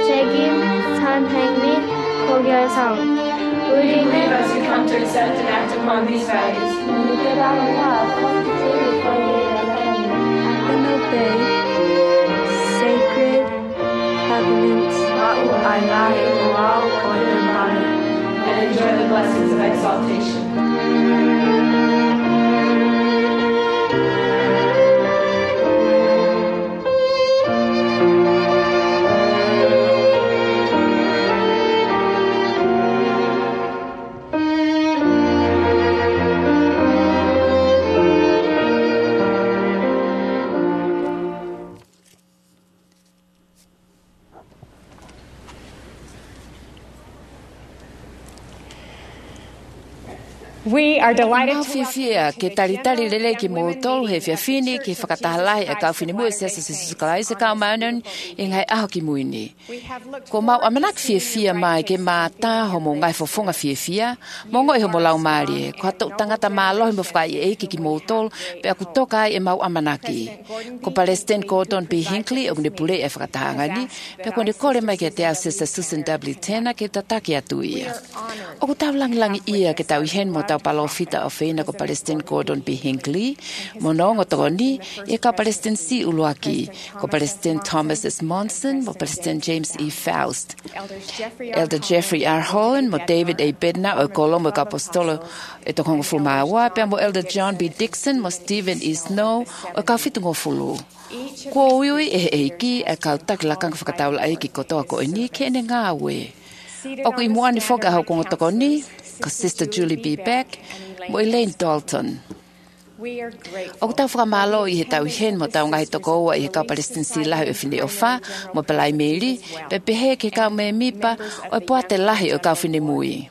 책임, 선행 및 고결성, 우리 Believe as we come to accept and act upon these values. And obey sacred covenants. And enjoy the blessings of exaltation. We are delighted Ngā whiwhia, ke taritari lele ki mō tolu he whiawhini, ke whakatahalahi e kawhini mui se sukalai se kao maunan, e ngai aho ki muini. Ko mau amanak whiawhia mai ke mā tāho mō ngai whawhunga whiawhia, mō ngoi ho mō lau maari e, ko hato tangata mā lohi mo whakai e eiki ki mō tolu, pe aku toka ai e mau amanaki. Ko Palestine Gordon B. Hinckley, o ne pule e whakatahangani, pe ko ne kore mai ke te au Sister Susan W. Tena ke tataki atu ia. O ko tau langi ia ke tau i hen mo tau palofita o whaina ko Palestine Gordon B. Hinckley, mo nongo toko ni, e ka Palestine C. Uluaki, ko Palestine Thomas S. Monson, mo Palestine James E. Faust. Elder Jeffrey R. Holland, mo David A. Bednar, o kolo mo ka apostolo e tokongo fulmawa, pe mo Elder John B. Dixon, mo Stephen E. Snow, o ka fitungo fulu. Ko uiui e eiki, e ka utaki lakanga whakataula eiki kotoa ko e ni, ke ne ngā we. O ku i moani whoka hau kongo toko ni, ko Sister Julie B. Beck, mo Elaine Dalton. O ku tau whakamalo i he tau hen mo tau ngahi toko ua i he kau Palestine si lahi o whine o wha, mo Palai Meri, pe pehe ke kau me mipa o e poate lahi o kau whine mui.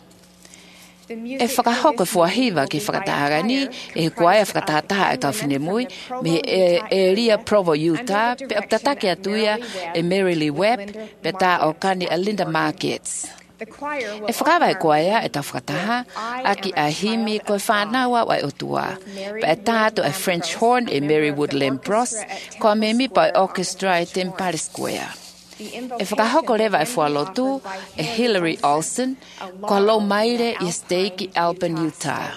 E whakahoko fuahiva ki whakatahagani, e he kuaia whakatahataha e kau whine mui, me e Ria Provo, Utah, pe o tatake atuia e Mary Lee Webb, pe ta o kani a Linda Markets. E whakawa e koea e tau whakataha, aki a himi koe whānaua wai o tua. Pa e tātu a French horn e Mary Woodland Bros, koa me mipa e orchestra e Tempare Square. E whakahoko lewa e whualotu e Hillary Olsen, koa lo maire i Steiki, Alban, Utah.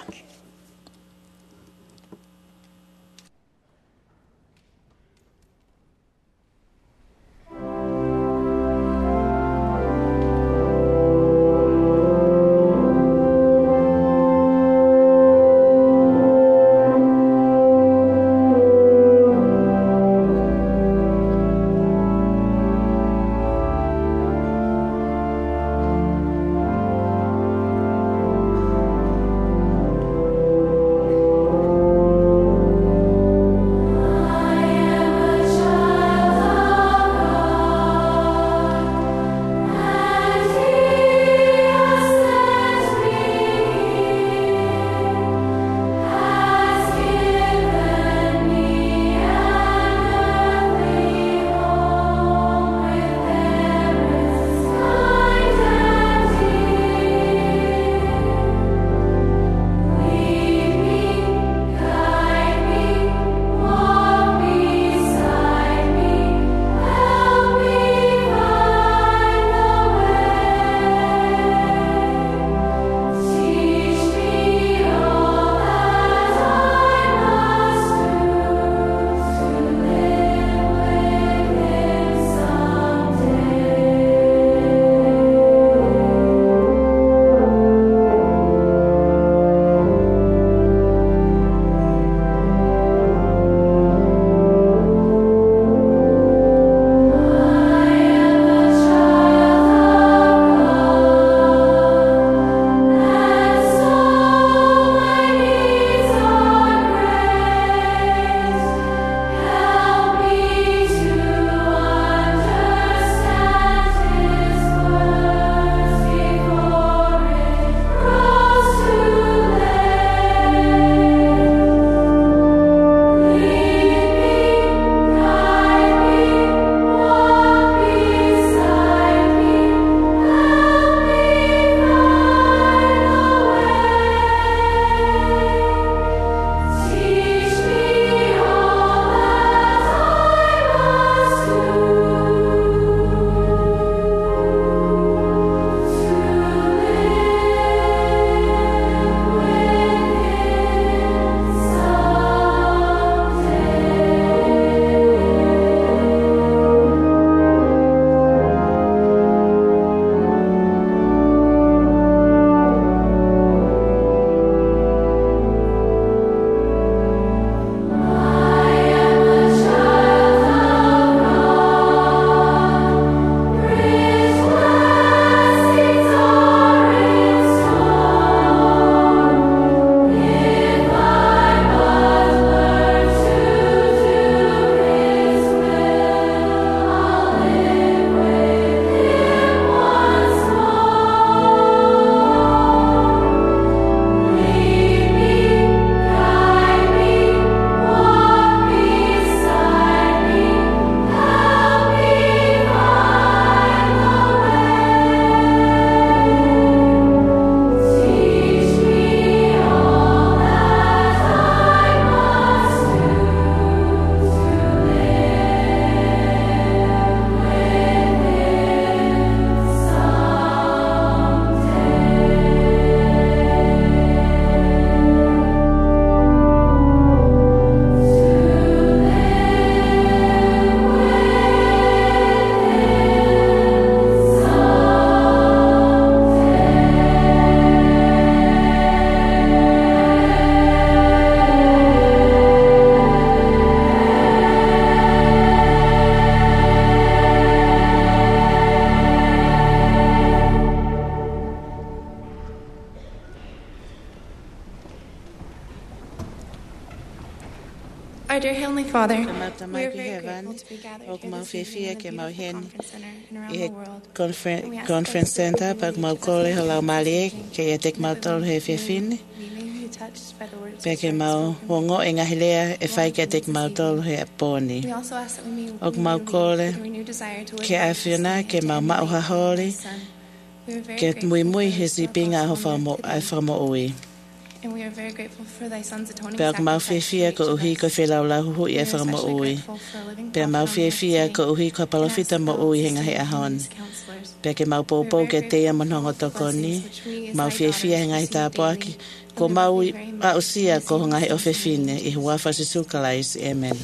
dear Heavenly Father, we Mata are mai ki very heaven, grateful to be gathered o here mau this evening fefia in the ke mau beautiful hen conference center and around i the world. conference center pak mau kole halau mali ke e tek mau tol he fefine We may be touched by the words pe which ke are mau spoken. wongo e ngahilea e fai ke tek mau tol he poni We also ask that we may o mau leave kole with a renewed desire to live ke afiona ke mau mau hahori ke mui mui he sipinga ho famo ai famo oi and we are very grateful for thy son's atoning pe mau sacrifice fefia ko uhi ko felau la hu We e are famo especially oi grateful for a living pe prophet mau on here fefia today. ko uhi ko palofita mo oi he ngahi ahon pe ke mau popo ke te amonongo tokoni mau fefia he ngahi tāpoaki ko mau a usia ko ngahi o fefine i hua fasisukalais amen.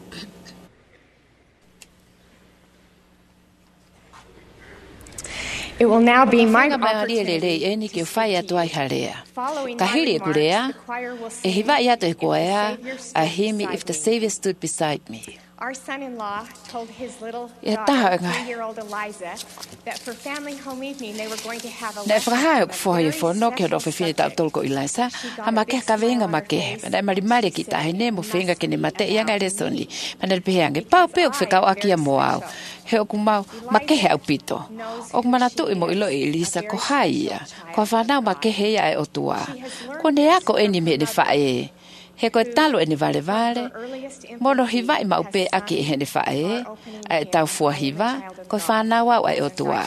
It will now be my Whanga mai aria opportunity lele e ni ke whai atu ai harea. following Ka my hiri e remarks, kurea, the choir will e sing, hiwa i atu e "If the koea, Savior stood a himi beside if the me." Savior stood beside me. Our son-in-law told his little Ia daughter, taha nga. 3-year-old Eliza, that for family home evening they were going to have a Na e lesson whakahai on o a whoi e very whono ke special ro whiwhine tau subject. tolko i laisa, She got ha a ma big ke ka smile venga on ma her ke, face, na e marimare ki said, tahi ne mo "It whenga must ke ne be mate ia about ngai me, resoni, ma na peheange, pau because peo I whekau am aki a very moau, special." he o kumau, ma ke he au pito. knows O who mana she tu i mo ilo i is, Elisa a ko very hai special ia, child ko whanau of ma ke God. he ai o tua. She has learned Ko ne this ako e from ni me her ne mother, whae, he koe talo e ni vale vale, mono hiva i maupe aki e he ne whae, ai tau fua hiva, ko whanau au ai o tua.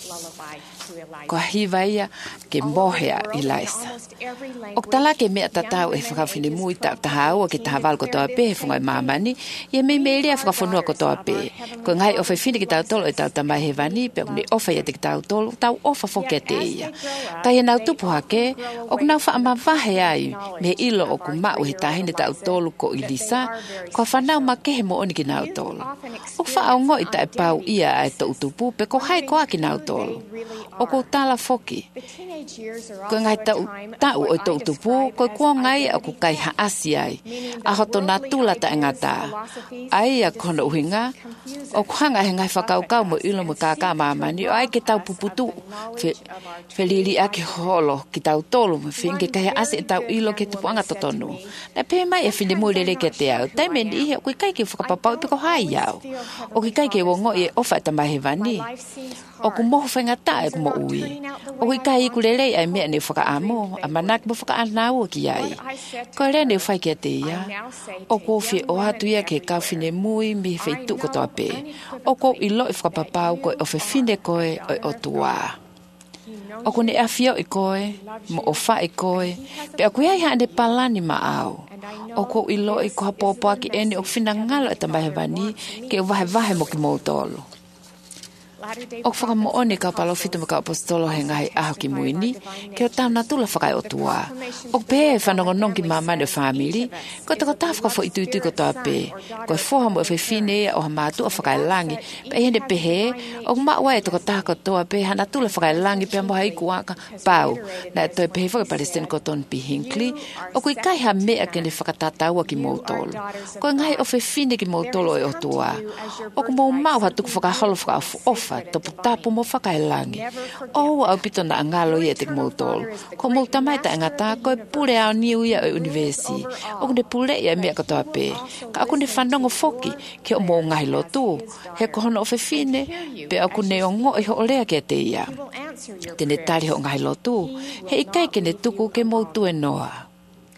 Ko hiva ia ke mohea i laisa. O tala ke mea tatau e whakawhine mui ta tahau o ke tahawal ko toa pe he whungai mamani, ia me me rea whakafonua ko toa pe. Ko ngai ofe whine ki tau tolo e tau tamai he vani, pe une ofa ia te ki tau tolo, tau ofa foke te ia. Kai e nau tupu hake, o nau wha ama wahe ai, me ilo o ku mau he tahine tau tolo ko i lisa, ko whanau ma ke he mo oni ki nau tolo. O wha au ngoi ta e pau ia ai to utupu, pe ko hai ko a ki nau tolo. O ko tala foki. Ko ngai tau o to utupu, ko kua ngai a ku kai haasi ai. A hoto nā tula ta ngata. Ai a kono uhinga, o kuhanga he ngai whakaukau mo ilo mo kākā mamani, o ai ke tau puputu, wheliri a ke holo, ki tau tolu, whinge kai haasi e tau ilo ke tupuanga totonu. Na pē mai e whine mōrere ke te au, tai meni ihe, o kui kai ke whakapapau, pe ko hai au. O kui kai ke wongo e ofa ta mahe vani. O ku moho whenga ta e ku mo ui. O kui kai iku lelei ai mea ne whakaamo, a manak mo whakaanau ki ai. Ko rea ne whai kia te ia. O ko whi o hatu ia ke kawhine mui mi whai tuko toa pe. O ko i lo i whakapapau koe o whine koe o tua. O ko ne awhio i koe, mo o wha i koe, pe a kui ai haane palani ma au. O ko i lo i koha pōpua ki ene o whina ngalo e tamahe vani, ke o vahe mo ki mōtolo. O whakamo one ka palofito mo ka apostolo he ngahi aho ki muini, ke o tau natula whakai o tua. O pē whanongo nongi mamane o whamiri, ko te ko tā whakafo i tuitu ko toa pē. Ko e whoha mo e whine o ha mātu o whakai langi, pe hene pehe, o maua e te ko tā ko toa pē, ha natula whakai langi pe moha iku waka pau. Na e toi pehe whaka Palestine ko ton pi Hinckley, o kui kai ha mea ke ne whakatataua ki mōtolo. Ko e ngahi o whine ki mōtolo e o tua. O ko mō mau ha tuku whakaholo whakafu ofa, topu tapu mo whakailangi. O au pito na angalo i e te mōtolo. Ko mō tamai ta ngata ko e pure au niu ia o universi. O kune pure ia mea katoa pē. Ka aku ne whanongo foki ke o mō ngahi lotu. He kohono o whine, pe aku ne o ngo i ho olea ke te ia. Tene tari ho ngahi lotu. He ikai ke ne tuku ke mō tu e noa.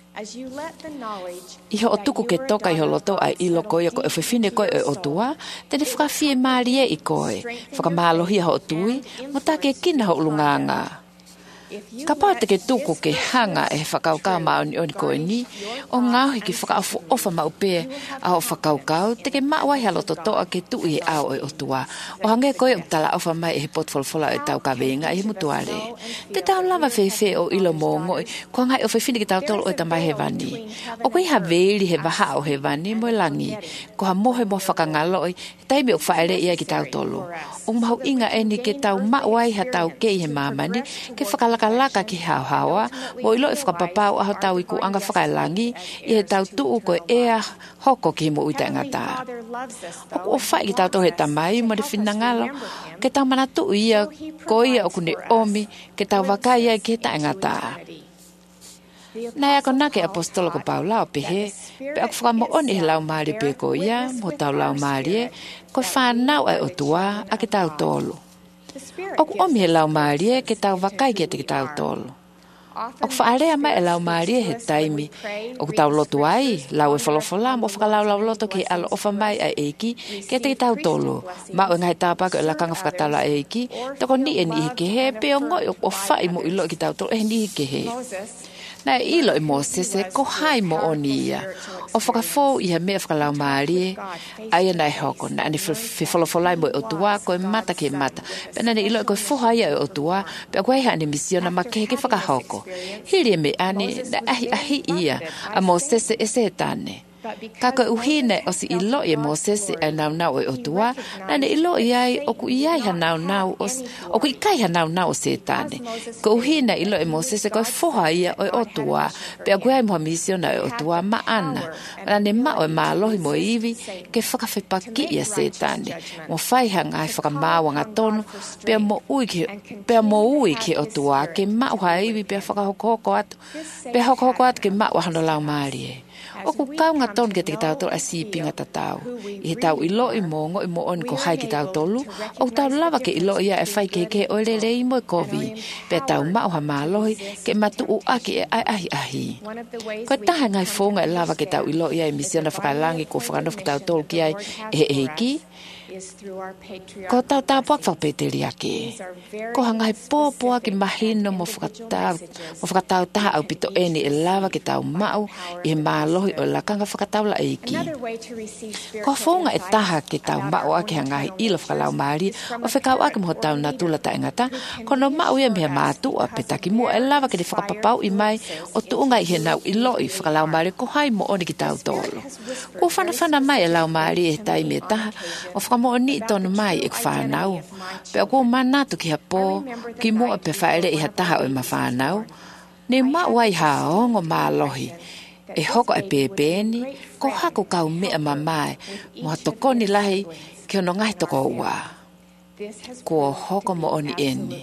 Iho o tuku ke toka iho loto ai ilo koe ko e whine koe o tua, tene whakawhie maarie i koe, whakamālohi ho tui, mo tā ke kina ho ulunganga. Ka pau te ke tuku ke hanga e whakaukau maoni oni koe ni, o ngauhi ki whakaafu ofa maupe a o whakaukau, te ke mawai halo to toa ke tui e au e o tua. O hange koe o tala ofa mai e he potfolfola e tau ka venga e he mutuare. Te tau lava whewhe o ilo mōngoi, ko ngai o whewhine ki tau tolo o tamai he vani. O koe ha veili he waha o he vani mo langi, ko ha mohe mo whakangaloi, taimi o whaere ia ki tau tolo. O mahu inga eni ke tau mawai ha tau kei he mamani, ke whakalaka ki hauhawa, mo ilo i whakapapau aho tau i ku anga whakailangi, i he tau tuu ko ea hoko ki mo uita ngata. O whai ki tau tohe tamai, mo re whinangalo, ke tau mana tuu ia, ko ia o kune omi, ke tau wakai ia ki he ta ngata. Na ako na ke apostolo ko Paula o pehe. Pe ako whaka mo on i lau maari pe ko ia, mo tau lau maari e, ko whanau ai o tua a ke tau tolu. Oku omi he lau maari e ke tau wakai ke te ke tau tolu. Oku whaarea mai e lau maari e he taimi. Oku tau lotu ai, lau e whalofola, mo whakalau lau loto ke alo ofa mai ai eiki, ke te ke tau tolu. Mau e ngai tāpaka e lakanga whakatala eiki, toko ni e nihi ke he, pe o ngoi o whai mo ilo ki tau tolu, e nihi ke he. Na ilo e Moses e ko hai mo oni ia. O whakafou i ha mea whakalau maari e, aia nai hoko, na ane whiwholofolai mo e o tua, ko e mata ke mata. Pena ne ilo e ko e whoha ia e o tua, pe a koe ane misiona ma ke whakahoko. Hiri e me ane, na ahi ia, a Moses e se tane. Kako uhine o si ilo i Moses e nau e o tua, na ne ilo i ai o ku iai ha nau o ku ikai ha nau o se tane. Ko uhine ilo i Moses e koe whoha ia o tua, pe a koe moha misiona e o tua ma ana. Na ne mao e maalohi mo iwi, ke whakawhipaki ia se tane. Mo whaiha ngai whakamawanga tonu, pe a mo ui ke o tua, ke mao ha iwi pe a whakahoko atu. Pe hoko atu ke mao hano lau maari e. O ku kaunga ton ke te tau tolu a sipinga tatau. I he tau ilo i mongo i mo on ko hai ki tau tolu. O tau lava ke ilo ia e whai ke o lele i mo e kovi. Pe tau mao ha malohi ke matu u aki e ahi. Ko taha ngai fonga e lava ke tau ilo ia e misiona whakalangi ko whakanof ki tau tolu ki ai e ki. Ko tau puak whakapeteri ake. Ko hangai pōpua ki mahino mo whakatau taha au pito eni e lava ki tau mau i he mālohi o lakanga whakatau la eiki. Ko whonga e taha ki tau mau ake hangai ilo whakalau maari o whekau ake moho tau na tula ta ingata ko no mau ia mea mātua pe taki mua e lava ki te whakapapau i mai o tuunga i he nau ilo i whakalau maari ko hai mo oni ki tau tolo. Ko whana mai e lau maari e taimi e taha o mo ni tonu mai e whanau. Pe ako manatu ki hapo, ki mua pe whaere i hataha o e mawhanau. Ne mawai haongo mālohi. E hoko e pēpēni, ko hako kau mea mamai, mo hatokoni lahi ki ono ngai toko ua. Ko hoko mo oni eni.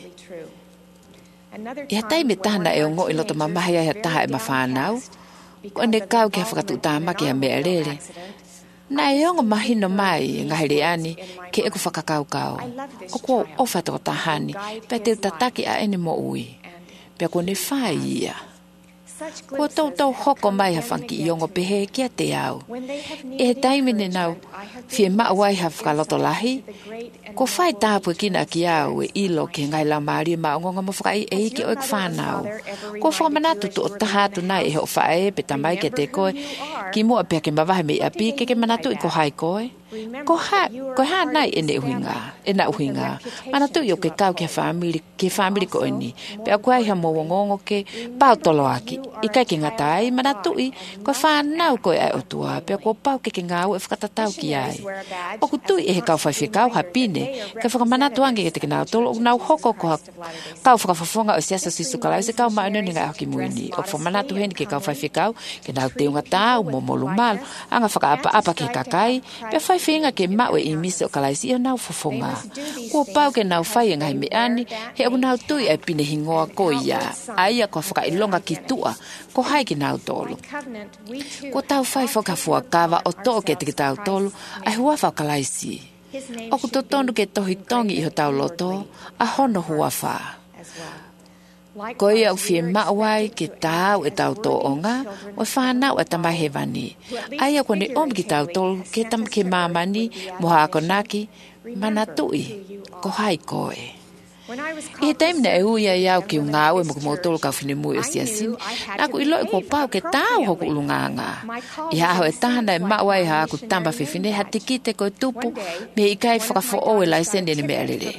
I hatai me tahana e o ngo i loto mamahi ai hataha e mawhanau. Ko ane kau ki hawhakatu tāma ki ha mea rere. Na e ongo mahino mai ngahiri ani ke eku whakakaukau. O kua ofa toko tahani, pe te tataki a ene mo ui. Pe ko ne whai ia. Ko tau hoko mai ha whanki i ongo pehe kia te au. E he taimene nau, fie mawai ha whakaloto lahi, ko whai tāpue kina ki au e ilo ke ngai la maari ma ongonga mo whakai e ike o ek whanau. Ko whakamanatu tu o tahatu nai e ho whae pe tamai ke te koe, ki mua pia ke mawahe me api ke manatu i ko hai koe. Ko ha nai e na uhinga. Manatu i o ke kau ke whamiri ko eni. Pe a koe ha mo ngongo ke pau tolo aki. I kai ke ngatai, manatu i ko whanau koe ai o tua. Pe a ko pau ke ngau e whakatatau ki ai. O ku tui e he kau whaiwhikau ha pine, ke whakamanatu ange ke te kinau tolo, o nau hoko ko kau whakafafonga o siasa sisu kalai se kau maano ni ngai hoki muini. O whamanatu heni ke kau whaiwhikau, ke nau teunga tau, mo molu malu, anga whakaapa ke kakai, pe whaiwhinga ke mau e imisi o kalaisi o nau whafonga. Kua pau ke nau whai e ngai me ani, he o nau tui ai pine hingoa ko ia, aia ko whakailonga ki tua, ko hai ki nau tolo. Ko tau whai whakafua kawa o tō ke te ki tau tolo, ai hua whau kalaisi. O ku tonu ke tohi tongi i ho tau loto, a hono hua wha. Ko ia u fie mawai ke tau e tau tō onga, o whanau e tamai he wani. Aia ko ne om ki tau tolo ke tam ke mamani, moha ako naki, manatui, ko hai koe. I he taimina e uia iau ki ungau e mokumotolo ka whine mui o siasini, naku ilo e ko pau ke tau hoku ulunganga. I haho e tahana e mawai ha aku tamba whiwhine, ha tikite ko tupu, me i kai whakafo o e laisende ni mea rere.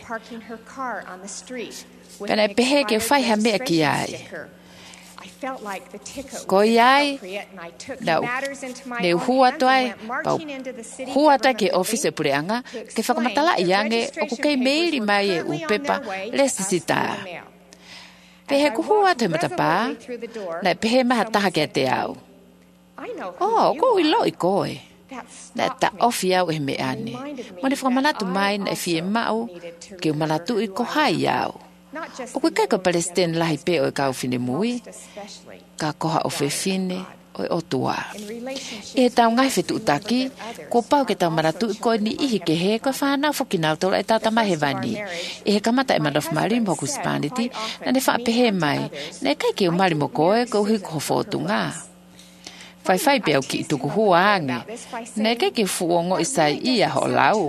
Pena e pehe ke whai ha mea ki ai. Ko iai, ne hua toai, hua toai ke office e pureanga, ke whakamatala i ange o ku kei meiri mai e upepa lesi sita. Pehe ku hua toi matapā, na pehe maha taha ke te au. Ko ilo i koe. Na ta ofi au e me ane. Mo ne whakamanatu mai na e fie mau, ke umanatu i ko hai au. O kui kai ko Palestine lahi pe o kau fine mui, ka koha o fefine o tua. E tau ngai fetu utaki, ko pau ke tau maratu ko ni ihi ke he ko whanau whokinau tau e tata mai he wani. E he kamata e manof mari mo kuspaniti, na ne wha pehe mai, ne kai ke umari mo koe ko uhi ko fotu ngā. Whai pe au ki tuku hua ange, ne kai ke fuongo isai ia ho lau.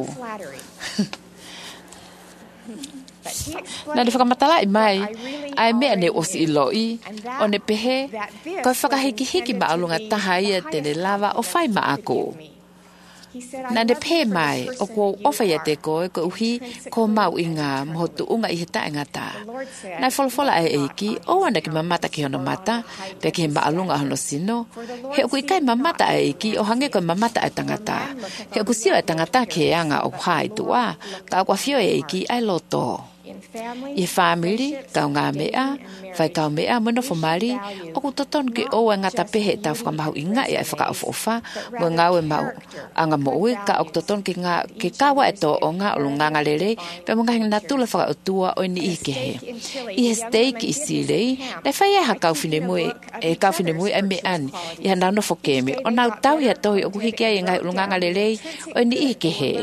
Na le whakamatala i mai, ai mea ne osi i loi, o ne pehe, koe whakahiki maalunga taha ia tene lava o whai maako. Na ne pehe mai, o kua ofa ia te koe, ko uhi, ko mau i ngā mohotu unga i he tae ngata. Nai wholofola ai eiki, o ane ki mamata ki hono mata, pe ki he maalunga hono sino, he oku i kai mamata ai eiki, o hange koe mamata ai tangata. He oku sio ai tangata ke anga o hai tua, ka akua fio e eiki ai loto. I family, kau ngā mea, whai kau mea, muna whamari, o ku toton ke o ngata pehe tau whakamahu i ngā ia e whakaofa, mo ngau e mau anga mo ui, ka o toton ke kawa e to o ngā ulu nganga lere, pe mo ngahi ngā tula whakaotua o ni i ke he. I he steak i sirei, nei whai e ha kau whine mui e me ani, i ha nau no whokemi, o nau tau i ha tohi o kuhiki ai ngai ulu nganga lere, o ni i ke he.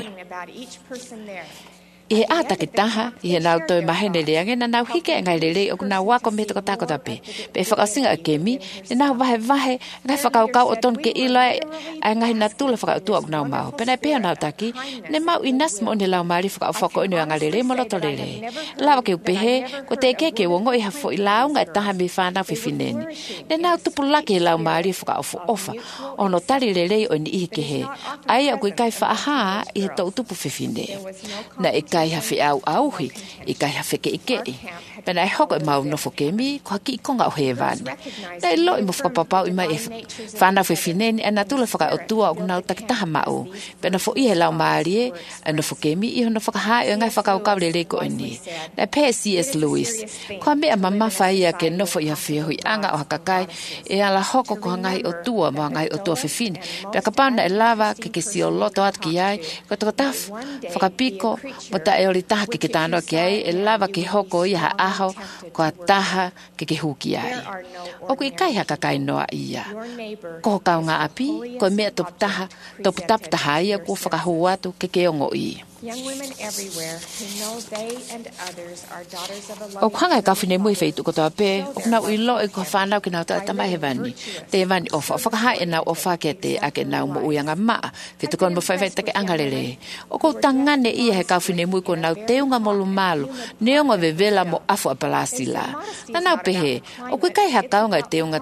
I he ata ki taha, i he nau toi mahene leange, na nau hike e ngai lele o nau wako me toko tako tape. Pe whakasinga a kemi, ni nau vahe, ngai whakaukau o ton ke ilo ai ngai na tula whakautua o nau mau. Pena e peo nau taki, ne mau i nasmo o ne lau maari whakaufoko inu a ngai lele mo loto lele. Lawa ke upehe, ko te keke wongo i hafo i lau ngai taha me whanau whiwhineni. Ne nau tupu lake lau maari whakaufu ofa, o no tari lele o ni ihi ke he. Ai a kui kai whaaha i he tau tupu whiwhine. Na e kai hawhi au auhi, i kai hawhi ke ikei. Pena e hoko e mau nofo kemi, ko haki i konga o he vani. Na e lo i mo whakapapau i mai e whanau whiwhineni, e na tula whaka o tua o nau takitaha mau. Pena fo i he lau maari e nofo kemi, i hono whakahae o ngai whakaukau le ko ni. Na pe C.S. Lewis, ko mea mama whaia ke nofo i hawhi hui anga o hakakai, e ala hoko ko ngai o tua, mo ngai o tua whiwhini. Pea kapauna e lava ke si o loto at ki ai, ko toko taf, whakapiko, mo ta e ori taha ke tānoa ki ai, e lava ke hoko i ha aho, ko a taha ke huki ai. O kui kai haka kai noa ia. Ko kau ngā api, ko mea topu taha ia, ko whakahuatu ke ongo i. O kanga e kawhine mui whaitu ko toa pē, o nau i lo e ko whanau ki nau tamai he vani. Te vani ofa, o whakahai e nau ofa ke te ake nau mo uianga maa, ke te kon mo whaiwhai take angarele. O ko tangane ia he kawhine mui ko nau teunga molu malu, neonga vevela mo afu a palasila. Na nau pehe, o kui kai hakaunga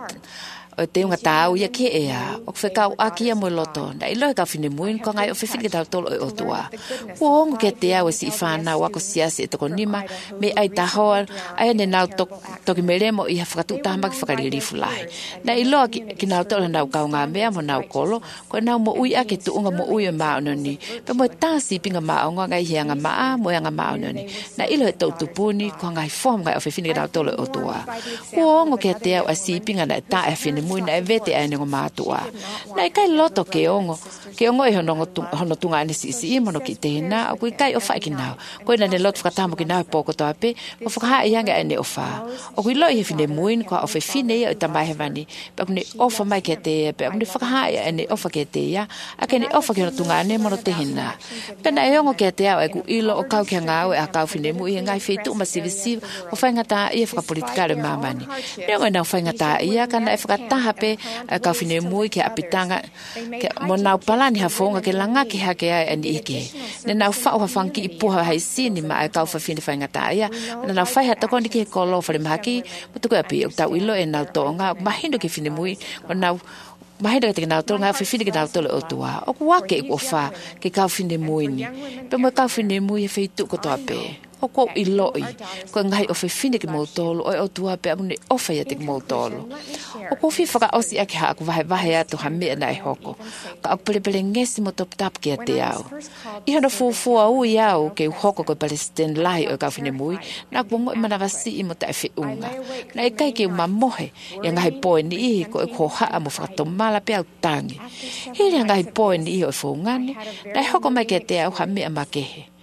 e teunga tāu ia ke ea, o whekau akia mo loto, na ilo e kawhine muin, ko ngai o whiwhini ke tau tolo e otua. Kuongo ke te au e si i whanau wako siasi e toko nima, me ai tahoa, ai ne nau toki meremo i ha whakatu tahama ki whakaririfu lai. Na ilo ki nau tolo nau kau ngā mea mo nau kolo, ko nau mo ui ake tuunga mo ui o maononi, pe mo e tāsi pinga maonga ngai hianga maa, mo yanga maononi. Na ilo e tau tupuni, ko ngai fom ngai o whiwhini ke tau tolo e otua. Kuongo ke te au a si pinga na e tā e whine muina e vete ai ngo mātua. Nei kai loto ke ongo e hono tunga ane si imono ki te hina, o kui kai o whai ki nau. Koe na ne loto whakatamo ki nau e pōko toa pe, ko whakaha i anga ane o wha. O kui loi he whine muin, ko a ofe whine ia o tamai he vani, pe kune ofa mai ke te ia, pe kune whakaha i ane ofa ke te ia, a kene ofa ki hono tunga ane mono te hina. Pena e ongo ke te au e ku ilo o kau ki ngau e a kau whine mui, e ngai whetu ma sivi, o whaingata ia whakapolitikare mamani. Neongo e nau whaingata ia, kana e whakata tahape ka fine mui ke apitanga ke mo nau palani ha fonga ke langa ke ha ke ai ani ike ne nau fa o fanki i puha hai sini ma ka fa fine fa ngata ia ne nau fa ha to kon ke ko lo fa ma ki to ko api o ta wilo e nau tonga ma hindo ke fine mui o nau mahida ke nau tonga fa fine ke nau tolo o tua o kwa ke o fa ke ka fine mui ni pe mo ka fine mui e feitu ko to ape o ko i loi, ko ngai o whiwhine ki mautolo, o tua pe amune ofa ia te ki mautolo. O ko whi whaka osi ake haa ku vahe atu ha mea na e hoko, ka au pelepele ngesi mo top tap ki a te au. I hana fuafua ui au ke u hoko ko Palestine lahi o kawhine mui, na ku mo i manawasi i mo ta e whiunga. Na e kai ke u mamohe, i ngai poe ni ihi ko e ko haa mo whakatomala pe au tangi. Hiri ngai poe ni ihi o e whungani, na e hoko mai ki a te au ha mea ma kehe.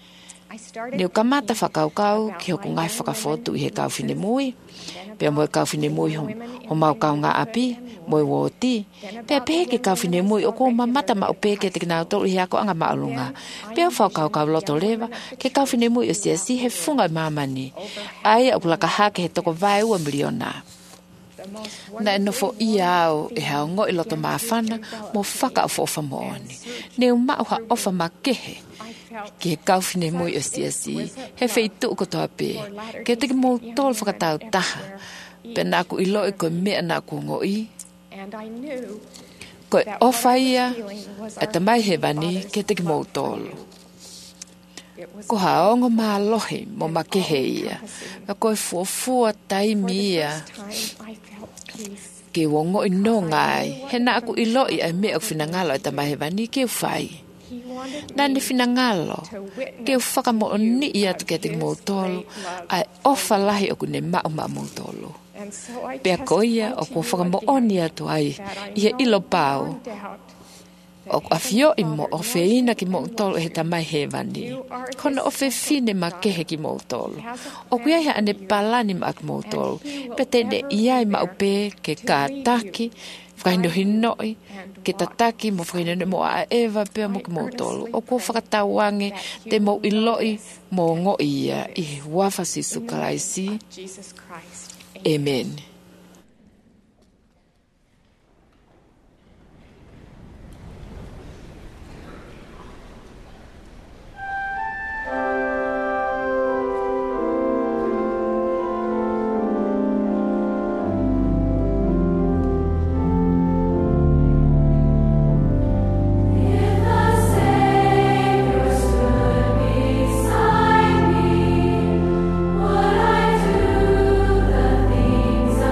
Neu kamata whakaukau ki hoku ngai whakafotu I he kauwhine mui. Pea moe kauwhine mui ho mau kau ngā api, moe wōti. Pea pēke kauwhine mui o kō mamata mau pēke te kinau tōru hi ako anga maalunga. Pea whakaukau loto lewa, ke kauwhine mui o siasi he whunga mamani. Ai au pulaka hake he toko vai ua miliona. Na e nofo I au e hao ngo I loto maafana mo whaka au fofa mooni. Neu mau ha ofa makehe. Ke kauwhine mui o siasi, he wheitu ko toa pē. Ke teki mō tōl whakatau taha. Pena aku I loi koe mea na aku ngoi. Koe ofa ia, e te mai he wani, ke teki mō tōlu. Ko haongo mā lohi mo makehe ia. Na koe fuafua taimi ia. Ke wongo I no ngai, he na aku I loi ai mea o whinangalo e te mai he wani, ke whai. Nani whinangalo, ke whakamo o ni ia tu ke te mōtolo, ai ofa lahi o kune mao ma mōtolo. Pea koia o ko whakamo o ni atu ai, ia ilo pāo. O awhio I mo o whiina ki mōtolo he tamai he wani. Kona o whine ma kehe ki mōtolo. O kuia hea ane palani ma ak mōtolo, pe tene iai ma upe ke kātaki, whakaino hinoi, ke tataki mo whakaino mo a ewa pia mo ki mōtolo. O ko whakatawange te mo iloi mo ngo ia I wawhasi sukalaisi. Amen. Would I do the things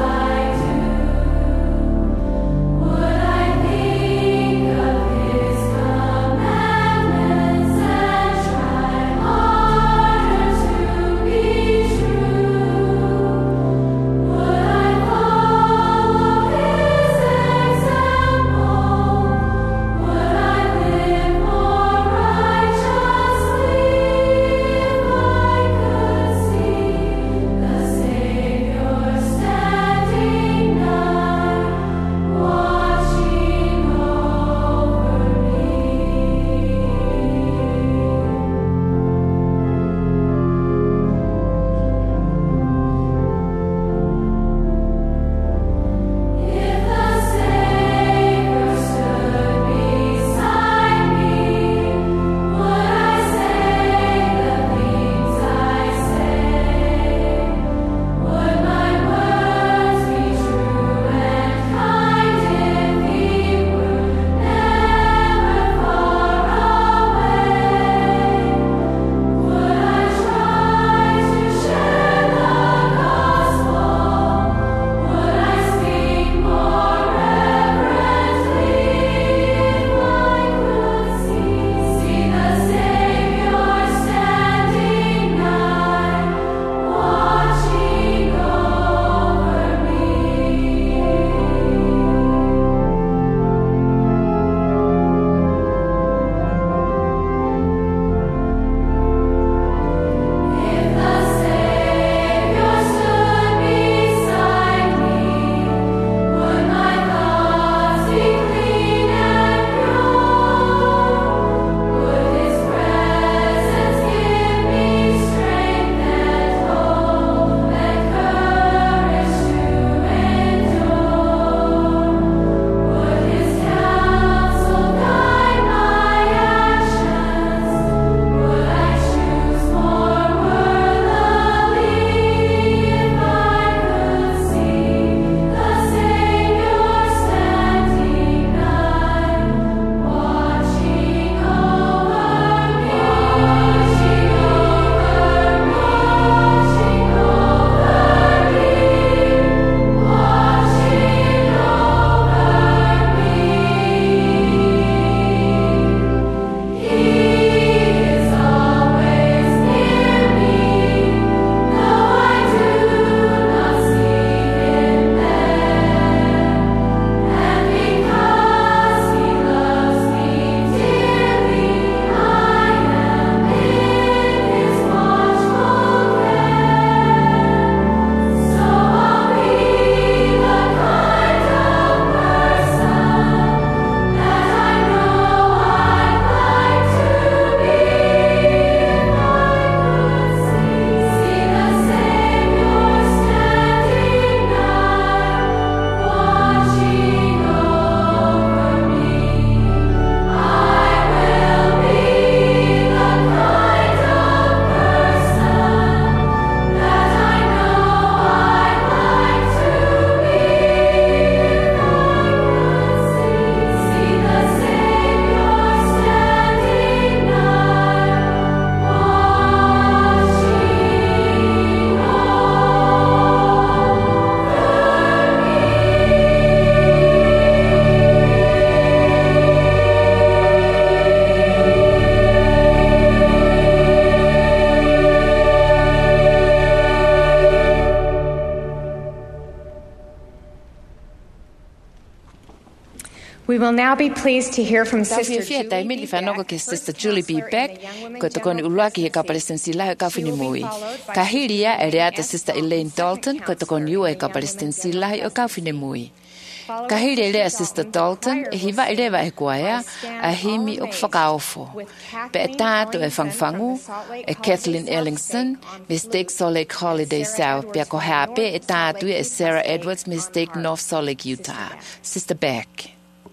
We will now be pleased to hear from Sister Sister Julie tai mili whanonga ke Sister Julie B. Beck, ko te koni uluaki he kapalestin sila he kawhini mui. Ka hiria e reata Sister Elaine Dalton, ko te koni ua he kapalestin sila he o kawhini mui. Ka hiri rea Sister Dalton, e hiwa i rewa he kuaea, a himi o whakaofo. Pe e tātu e whangwhangu, e Kathleen Ellingson, Mistake Salt Lake Holiday South, pe a ko hape e tātu e Sarah Edwards, Mistake North Salt Lake, Utah. Sister Beck.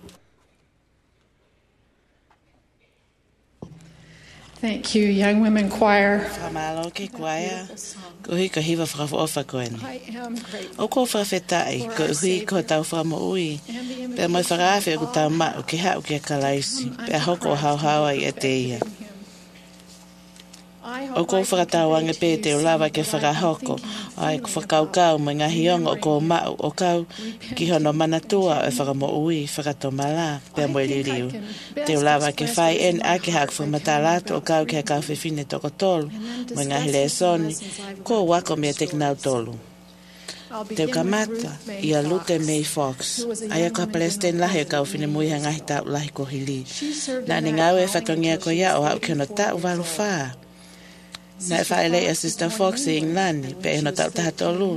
Thank you, Young Women Choir. Whamalo ke kwaia, ko hui ka hiwa whakafofa koeni. I am grateful. O ko whawhetai, ko hui ko tau whamo ui. Pea mai whakawhi o tau mao ke hau ke kalaisi. Pea hoko o hauhaua i e te ia. O ko whakatauanga pē te o lawa ke whakahoko. Ai ko whakaukau mai ngā hionga o ko mao o kau ki hono manatua e whakamo ui whakatomala. Pea moe liriu. Te o lawa ke whai en ake hak whamatalato o kau ke haka whiwhine toko tolu. Mai ngā hele soni. Ko wako mea te knau tolu. Te kamata ia Lute May Fox. Aia ko Palestine lahi o kau whine mui hangahi tau lahi ko hili. Nā ni ngau e whatongia ko ia o hau ki hono tau walu whaa. Nā e whaelei a Sister Fox i Inglani, pe e no tau taha tolu.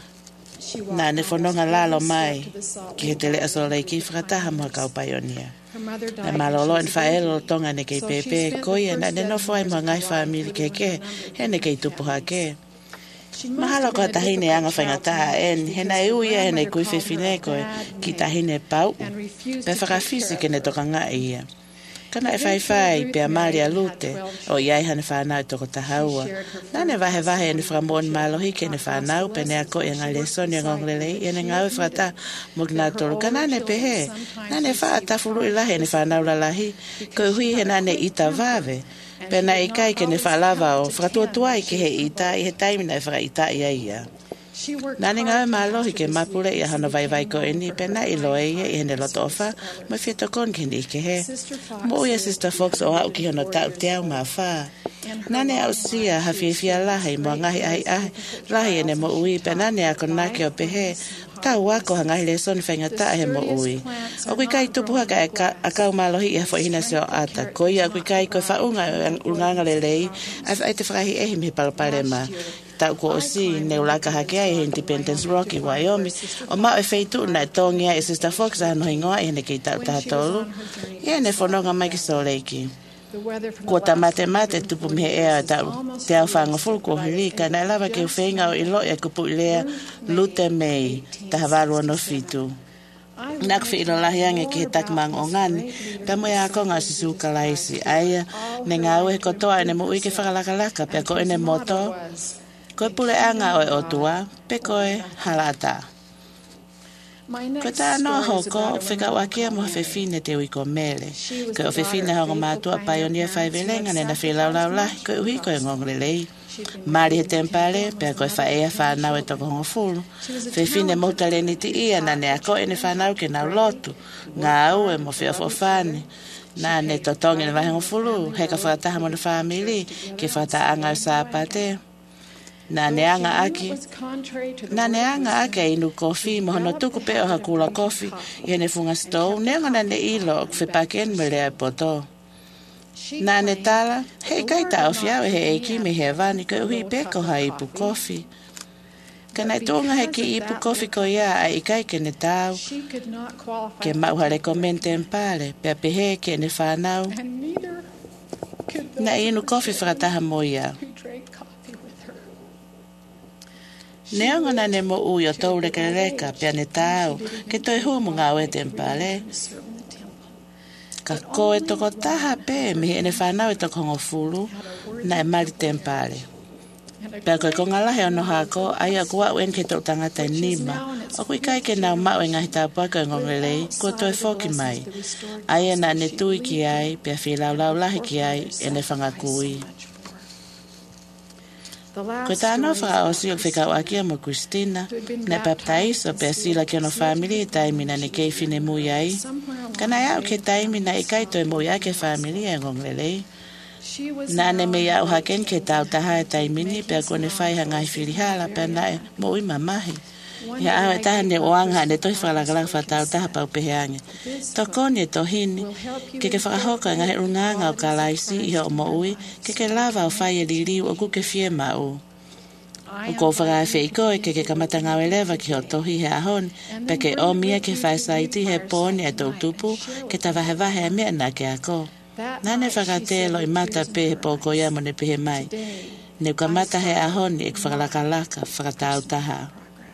Nā ne whanonga lalo mai, ki he te lea solei ki whakataha mua kau paionia. Nā malolo en whaelo tonga ne kei pepe, koia nā ne no whai mua ngai whaamili ke, he ne kei tupuha ke. Mahalo ko tahine anga whaingataha en, he na uia he ne kui whiwhine koe, ki tahine pau, pe whakawhisi ke ne toka ngā ia. Kana e whai pe a Maria Lute o iai hane whanau toko tahaua. Nane wahe ene whamon malohi ke ne whanau pe ne ako e ngā lesoni ngonglelei e ne ngau e whata mo kina tolu. Ka nane pe he, nane whaata furu i lahi ene whanau lalahi, ko hui he nane ita vave. Pe na i kai ke ne whalawa o whakatuatuai ke he ita i he taimina e whakaita ia. Nani ngā malohi ke mapure i hana vai ko eni pena i loe i hene loto ofa ma whieta kon kendi ke he. Mo ia Sister Fox o hau ki hana tau te au mā whā. Nane au sia hawhiwhia lahi mo ngahi ai lahi ene mo ui pe nane ako nake o pehe tau wako hangahi le soni whaingata he mo ui. O kui kai tupuha ka a kau malohi i hafo hina se o ata. Ko ia kui kai ko whaunga unganga lelei ai te whakahi ehi me palapare ma. Tau ko osi ne ulaka hakea i Independence Rock i Wyoming. O mao e wheitu na tongia e Sister Fox a no ingoa i hene kei tau tātolu. I hene whanonga mai ki Soleiki. Ko ta mate tupu me ea te au whanga fulko hirika na lawa ke uwhenga o ilo e kupu ilea Lute May ta hawaru no fitu. Nak fi ilo lahiange ki he takmang o ngani, pe mo ia ko ngā sisu kalaisi. Aia, ne ngā ue kotoa ene mo uike whakalakalaka, pe ko ene moto. Koe pule anga oe otua, pe koe halata. Ko tā no hoko, whika wakia mo hawhewhine te uiko mele. Koe o whewhine hongo mātua paionia whaivelenga ne na whilau lahi, koe uhi koe ngongrelei. Mari he tempare, pe koe whaea whanau e toko hongo fulu. Whewhine moutaleni ti ia na ne a koe ne whanau ke nau lotu. Ngā au e mo whiawhofane. Nā ne totongi ne wahengo fulu, heka whakataha mo na whamili, ke whakataanga o sāpate. Nā neanga ake inu kofi, mohono tuku pe o hakula kofi, i hene funga stou, neanga na ne ilo o kwhipaken me lea poto. Nā ne tala, hei kai ta o fiau he eiki me he vani, ko uhi peko ha ipu kofi. Kana tonga he ki ipu kofi ko ia a ikai ke ne tau, ke mau ha rekomente empare, pe pehe ke ne whanau. Na inu kofi whakataha mo ia. Neonga na ne mo ui o tau reka pia ne tau, ke toi humu ngā ue tempale. Ka koe toko taha pe, mihi ene whanau e toko hongo fulu, na e mari tempale. Pea koe ko ngalahe ono hako, ai a kua uen ke tau tangata e nima, o kui kai ke nau mau e ngahi tāpua koe ngongelei, ko toi foki mai. Ai e na ne tui ki ai, pia whilau lahi ki ai, ene whangakui. Ko tāno whaka o siok whikau akia mo Christina, ne baptaiso pe sila ki ono family e taimina ne kei whine mui ai. Kana iau ke taimina i kaito e mui ake family e ngonglelei. Nā ne me iau haken ke tau taha e taimini pe a kone whai hangai whirihala pe na e mui mamahi. Ia awe taha ne oanga ne toi whakalakala whatau taha pau peheange. Tokoni e tohini, ke whakahoka ngahe runganga o kalaisi iho o moui, ke lava o whai e liriu o kuke fie mau. O ko whakawhi i koe ke kamata ngau elewa ki ho tohi he ahon, pe ke o mia ke whaisaiti he pōni e tau tupu, ke ta wahe e mea na ke ako. Nane whakatelo i mata pe he pōko ia mo ne pehe mai. Ne kamata he ahon e whakalakalaka whakatau taha.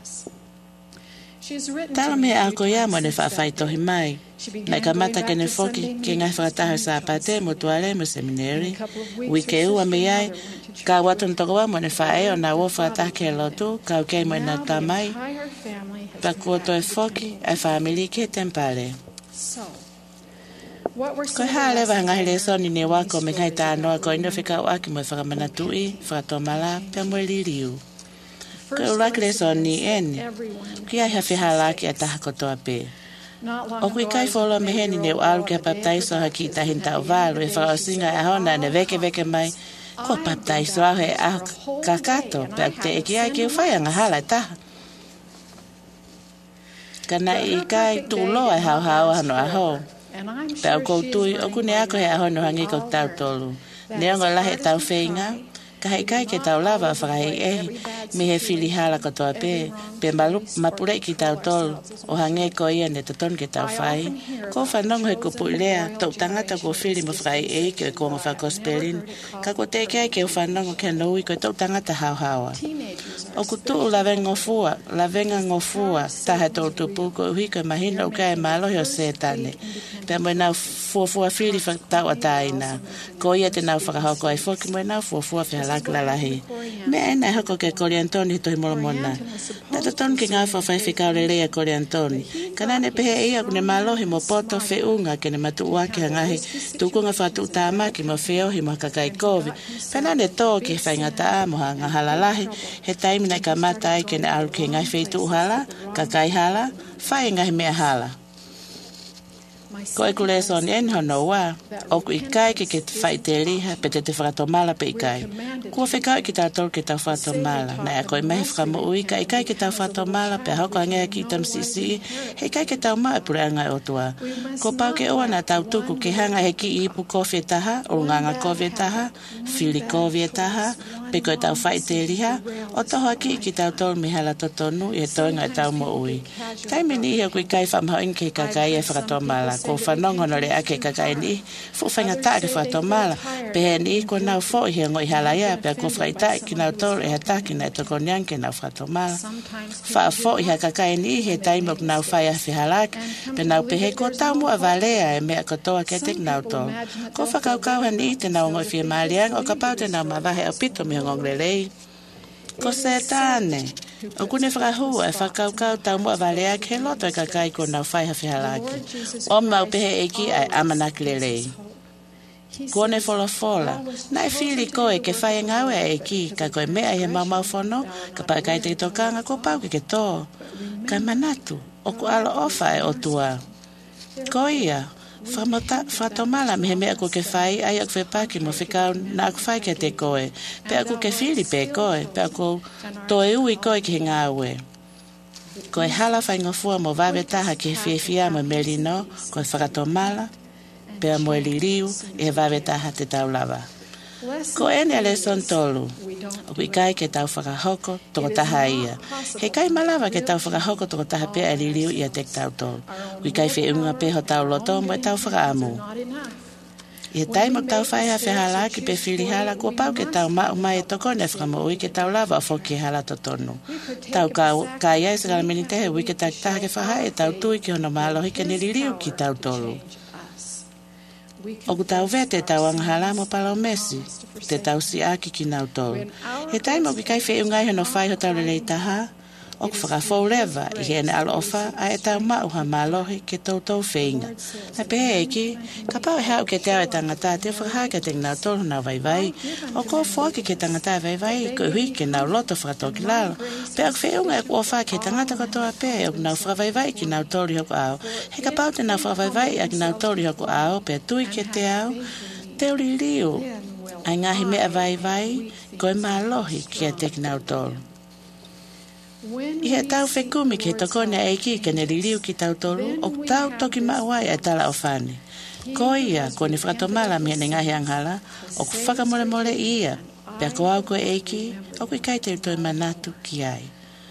Talo me ako ia mo ne whawhai tohi mai. Na kamata ke ne whoki ke ngai whakataha sa pate mo tuare mo seminary. Wike ua me ai, ka watun tokoa mo ne whae o na wo whakataha ke lotu, ka ukei mo na tamai. Pa kuoto e whoki, e family ke tempare. Ko hale wa ngahi le soni ne wako me ngai ta noa ko ino whika o aki mo whakamanatui, whakatomala, pia mo liriu. Ko uraki le soni ene, ki ai hawhi halaki a taha kotoa pe. O kui kai wholo me heni ne uaru ke paptaiso haki ta hinta o valu e whakaosinga e hona ne veke mai, ko paptaiso au he aho kakato, pe te eki ai ki uwhai anga hala taha. Kana i kai tūloa e hau hano aho. Pe au koutui, o kune ako he ahono hangi kou tau tolu. Neongo lahe tau whainga, ka hei kai ke tau lava whakahi ehi, me he whili hala katoa pe, pe mapure ki tau tolu, o hange ko ia ne taton ke tau whai. Ko whanongo he kupu lea, tau tangata ko whili mo whakahi ehi ke kongo whakospelin, ka ko te kei ke whanongo ke noui ko tau tangata hauhawa. O kutu lavenga ngofua, taha tau tupu ko uhi ko mahina uka e malohi o setane. Pe mo nau fuafua whili whaktau a taina, ko ia te nau whakahoko ai whoki mo nau fuafua whihalakilalahi. Mea ena e hoko ke Koriantoni hitohi molomona. Nata ton ki ngā whawhai whikau lelea Koriantoni. Kanane pehe ia kune malohi mo poto whiunga ke ne matu uake hangahi tukunga whatu utamaki mo whiohi mo kakai kovi. Penane tō ki whaingata amoha ngā halalahi he taimina ka mata ai ke ne aru ki ngai whitu uhala, kakai hala, whai ngai mea hala. Ko e kule son en hono wa, o ku ikai ke whai te liha pe te whakatomala pe ikai. Kua whekau ki tātou ke tau whatomala, na e koe mehe whakamo ui ka ikai ke tau whatomala pe hoko angea ki tam sisi, he ikai ke tau mai pure anga o tua. Ko pau ke oa na tau tuku ke hanga he ki ipu kofi taha, o nganga kofi taha, whili kofi taha, pe koe tau whai te liha, o toho ki tau tolu me hala totonu i e toinga e tau mo ui. Taimini iho ku ikai whamhau inke kakai e whakatomala, ko whanongo no le ake kakai ni, fu whainga tāke whatomala, pe he ni ko nau fo i ngoi hala ia, pe ko whaitai ki nau tolu e hataki na e toko nianke nau whatomala. Wha fo i ha kakai ni he taimok nau whai a whihalaki, pe nau pe he ko tau mua valea e mea kotoa ke tek nau tolu. Ko whakaukau hani te nau ngoi whia maaliang, o ka pau te nau mawahe o pito mi ngong lelei. Ko se tāne, o kune whakahua e whakaukau tau mua valea ke loto e kakai ko nau whai ha whihalaki. O mau pehe eki ai amanaki lelei. Kone fola, na e whili koe ke whai ngau e eki, ka koe mea he mau whono, ka pakai te tokanga ko pau ke tō. Ka manatu, o ku alo ofa e o tua. Ko ia, whatomala me he mea ko ke whai, ai aku whepaki mo whikau na aku whai ke te koe, pe aku ke whili pe koe, pe aku tō e ui koe ki ngā ue. Ko e hala whaingofua mo wawe taha ki he whiwhia mo melino, ko e whakatomala, pea mo e liriu e he wawe taha te taulawa. Ko ene le son tolu, o kui kai ke tau whakahoko toko taha ia. He kai malawa ke tau whakahoko toko taha pea e liriu ia tek tau tolu. Kui kai whiunga pe ho tau loto mo e tau whakaamu. I he taimok tau whaiha whihala ki pe whilihala kua pau ke tau mau mai e toko ne whakamo ui ke tau lawa o whoki hala totonu. Tau ka iai sa kalamini tehe ui ke taha ke whaha e tau tui ki hono mahalohi ke ne liriu ki tau tolu. O ku tau vete tau angahala mo palomesi, te tau si aki ki nau tolu. He taimo ki kai whiungai hono whai ho tau lelei taha, o ku whakafou lewa i he ene alo ofa a e tau mauha malohi ke tau whainga. Na pehe eki, ka pau e hau ke te au e tangata te whakahaka te nau tolu nau vai, o ko whoaki ke tangata vai, ko hui ke nau loto whakatoki lalo. Pe au whiunga e ku ofa ke tangata katoa pe, o nau whakavai ki nau tolu hoko au. He ka pau te nau whakavai a ki nau tolu hoko au, pe tui ke te au, te uri liu. Ai ngahi mea vai, ko e malohi ki a te ki nau tolu. I he tau whekumi ki he tokone eiki ke ne liliu ki tau tolu, o tau toki mawai e tala o whane. Ko ia, ko ni whakatomala me ne ngahi anghala, o ku whakamole mole ia, pia ko au ko eiki, o ku kai te utoi manatu ki ai.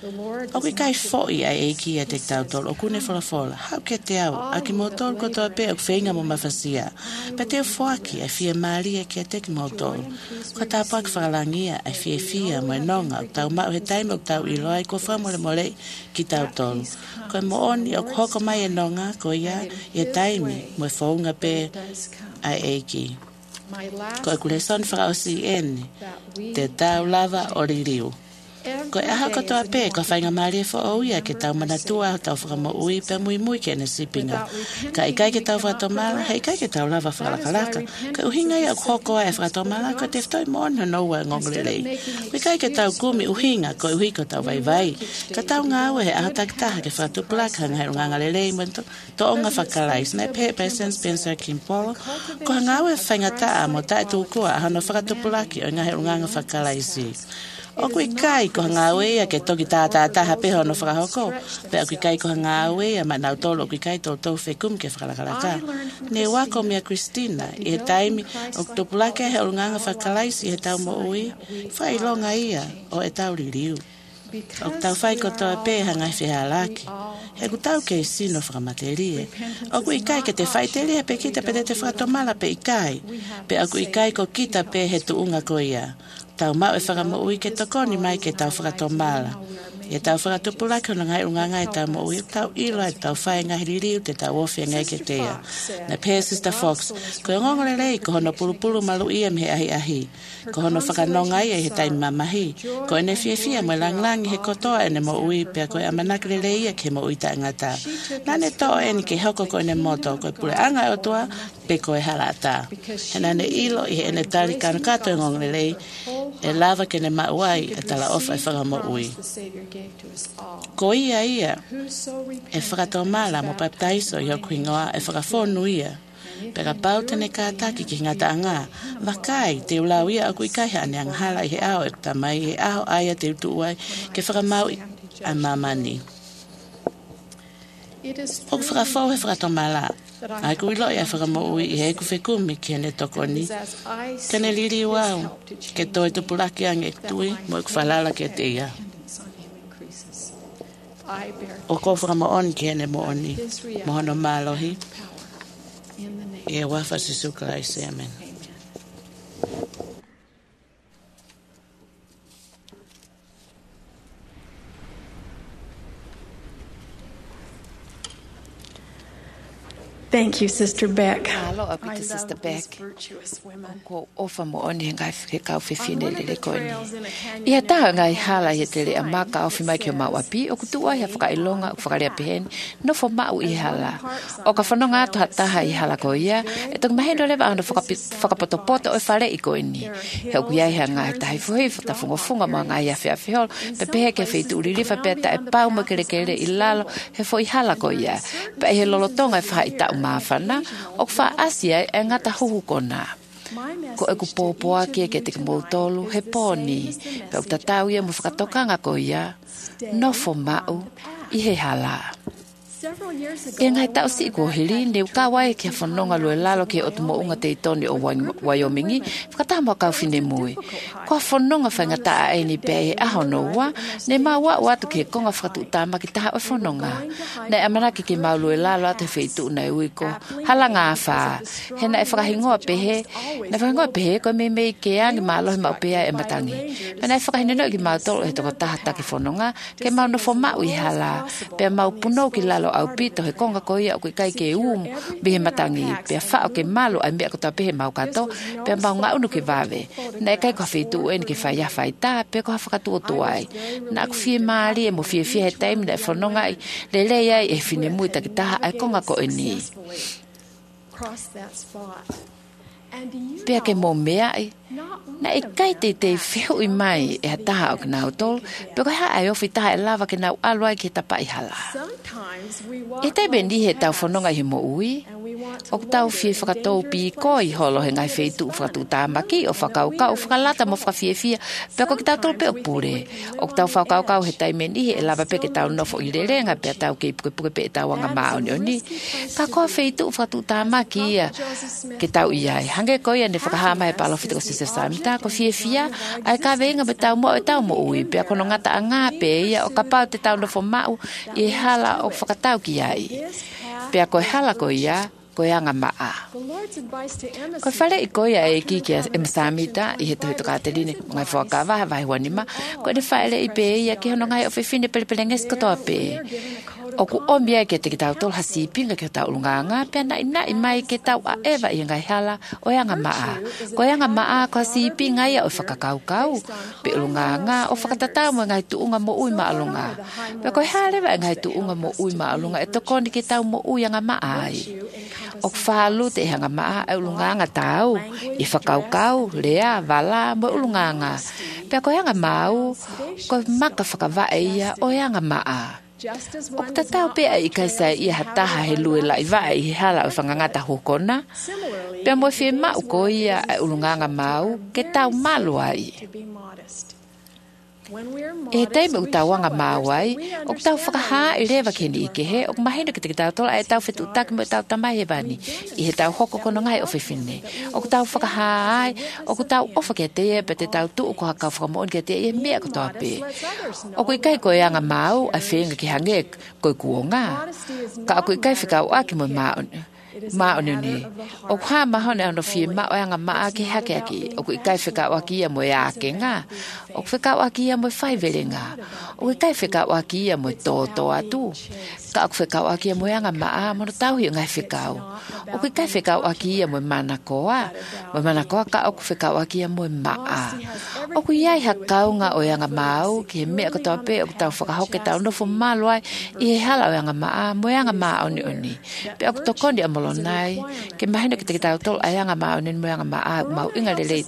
O ku kai foi ai eiki e te tau tolu, o kune fola, hau ke te au, a ki motol ko toa pe o ku whenga mo mawhasia, pe te fuaki ai fia maria ki a te ki motol. Ko tā pak whakalangia ai fia mo e nonga, o tau mau he taime o tau iloai, ko whamole mole ki tau tolu. Ko e mooni o hoko mai e nonga, ko ia, i taime, mo e whaunga pe ai eiki. Ko e kule son whakaosi ene, te tau lava o ririu. Ko e aha katoa pe, ko whainga maria fo o ia ke tau manatua, tau whakamo ui pe mui ke ne sipinga. Ka ikai ke tau whatomala, he ikai ke tau lava whakalakalaka. Ka uhinga ia kuhokoa e whatomala, ko te whtoi moona noua ngongolelei. Ko ikai ke tau kumi uhinga, ko uhi ko tau vai. Ka tau ngāua he aha takitaha ke whatupulaka ngai runganga lelei mo to onga whakalais. Nei pe President Spencer Kimpolo, ko ngāua e whainga taa mo tae tūkua ahano whakatupulaki o ngai runganga whakalaisi. O kui kai ko ngāwe ia ke toki tātātaha peho no whakahoko, pe o kui kai ko ngāwe ia manau tolo o kui kai tō tō whekum ke whakalakalaka. Ne wako mea Christina, i he taimi o tupulake he orunganga whakalaisi he tau mo ui, whai longa ia o e tau ririu. O tau whai ko toa pe hangai whiha laki. He ku tau ke sino whakamaterie. O ku ikai ke te whai teria pe kita pe te whatomala pe ikai. Pe o ku ikai ko kita pe he tuunga ko ia. Tau mau e whakamo ui ke tokoni mai ke tau whakatomala. E tau whakatupulaki o ngai unganga e tau mo ui tau ilo e tau whai ngahi ririu te tau ofi ngai ke tea. Na pēr Sister Fox, ko e ngongole rei ko hono pulupulu malu ia me ahi. Ko hono whakanonga ia he taimi mamahi. Ko e ne fia mo langlangi he kotoa e ne mo ui pia ko e amanakere rei ia ke mo ui ta ngata. Nane to e ni ke hoko ko e ne moto ko e pule anga o toa pe ko e harata. He nane ilo i he ene tari kanukato e ngongole rei e lava ke ne mauai e tala ofa e whakamo ui. Ko ia e whakatomala mo baptaiso i hoku ingoa e whakafonu ia. Pera pau tene kātaki ki ngata anga. Wakai te ulau ia aku ikai ane anghala i he ao e kutamai he ao aia te utuuai ke whakamau a mamani. O whakafau he whakatomala. Ai ku ilo ia whakamau i he ku whekumi ki ane tokoni. Kene liri wau ke toi tupulaki ange tui mo i ku whalala ke te ia. O ko whakamaoni ki ane mooni. Mohono mālohi. E wafa Jesu Christ, amen. Thank you, Sister Beck. Alo I apita Sister love Beck. these virtuous women. Ko ofa mo oni ngai ke kau fefine le koni. Ia ta ngai hala ye tele amaka ofi mai ke mau api o kutua ia whaka ilonga whakarea pehen no fo mau I hala. O ka whanonga to hataha I hala ko ia e tong mahendo lewa ano whakapoto o whare I ko ini. He o kuia ia ngai tahi fuhi ta funga ma ngai ia fea fehol pe pehe ke feitu uriri fa peta e pau ma kere I lalo he fo I hala ko ia. Pe he lolotonga e wha ita mawhana o wha asia e ngata huhu kona. Ko e ku pōpoa ke te kimotolu he pōni. Pe o tatau ia mu whakatokanga ko ia. Nofo mau I he hala. E ngai tau si ko hili ne kawai ke whanonga lue lalo ke o tumo unga te itoni o Wyomingi whakatama kau whine mui. Ko whanonga whainga taa e ni pe e aho noua ne maua watu ke konga whakatu utama ki taha o whanonga. Ne amanaki ke mau lue lalo ate wheitu na ui ko hala ngā wha. He na e whakahingoa pehe na whakahingoa pehe ko me ke angi mālohi mau pea e matangi. Me na e whakahine no ki mau tolo he toko tahata ki whanonga ke mau nofo mau I hala pe mau puno ki lalo au pito he konga ko ia o kai ke bihe matangi pe fa o ke malo ai me ko ta pe mau kato pe mau nga unu ke vave na kai ko fitu en ke fa ya fa ita pe ko fa tu tu ai na ku fi mali e mo fi he time na fononga le le ia e fine mu ta kita ai konga ko eni pe ke mo mea na e kai te feu I mai e taha o ke nau tol pe ko ha ai o fita e lava ke nau alwai ke tapa I hala e te bendi he tau whanonga he mo ui O tau fie whakatou pi koi holo he ngai wheitu whakatu tāmaki o whakaukau whakalata mo whakawhiawhia pia ko ki tau tolo peo pure. O tau whakaukau he taimeni he lava pe ke tau nofo i rerenga pia tau kei puke pe tau anga maoni oni. Ka koa wheitu whakatu tāmaki ia ke tau iai. Hange koia ne whakahama he palo whitako sisa samita ko whiawhia ai ka venga me tau mo ui pia kono ngata a ngā pe ia o ka pau te tau nofo mau i hala o whakatau ki ai. Pea koe hala ko ia, koe anga maa. Koe whare i koe e ki kia e masamita, i he tohi toka te rine, ngai whakawa, vai huanima, koe ne whaere i pe ia ki hono ngai o whiwhine pelepele nges katoa pe. O ku omia ke te ki tau tol hasipinga ke tau lunganga, pea nai mai ke tau a ewa i ngai hala o anga maa. Koe anga maa ko hasipinga ia o whakakaukau, pe lunganga o whakatatau mo ngai tuunga mo ui maalunga. Pea koe harewa ngai tuunga mo ui maalunga, e tokoni ke tau mo ui anga maa ai. O whalu te hanga maa e ulunganga tau, i whakaukau, lea, wala, mo ulunganga. Pea koe anga mau, koe maka whakawa ia o anga maa. O ta tau pea i kaisa i hataha he lue la i vai i hala o whangangata hokona. Pea mo fie mau ko ia e ulunganga mau ke tau malu ai. E teime u tau anga mau ai, o tau whakaha i rewa keni i ke he, o mahina ki te tau tola e tau whetu utaki mo tau tamai he bani, i he tau hoko kono ngai o whiwhine. O tau whakaha ai, o tau ofa ke te e, pe te tau tuu ko hakau whakamoon ke te e mea ko toa pe. O kui kai koe anga mau, a whenga ki hange koe kuonga. Ka a kui kai whikau aki mo maoni ni. O kwa mahone ano fie mao anga maa ki hake aki. O kui kai whikau aki ia mo e ake nga. O whikau aki ia mo e whaiwere nga. O kui kai whikau aki ia mo e tō atu. Ka aku whikau aki ia mo e anga maa mono tauhi o ngai whikau. O kui kai whikau aki ia mo e manakoa. Mo e manakoa ka aku whikau aki ia mo e maa. O kui iai hakau nga o anga mau ki he mea katoa pe o tau whakahoke tau nofo maluai i he hala o anga maa mo e anga maa oni. Pe o tokondi amolo nai ke mahina ki te tau tol ai anga maa oni mo e anga maa mau inga leleit.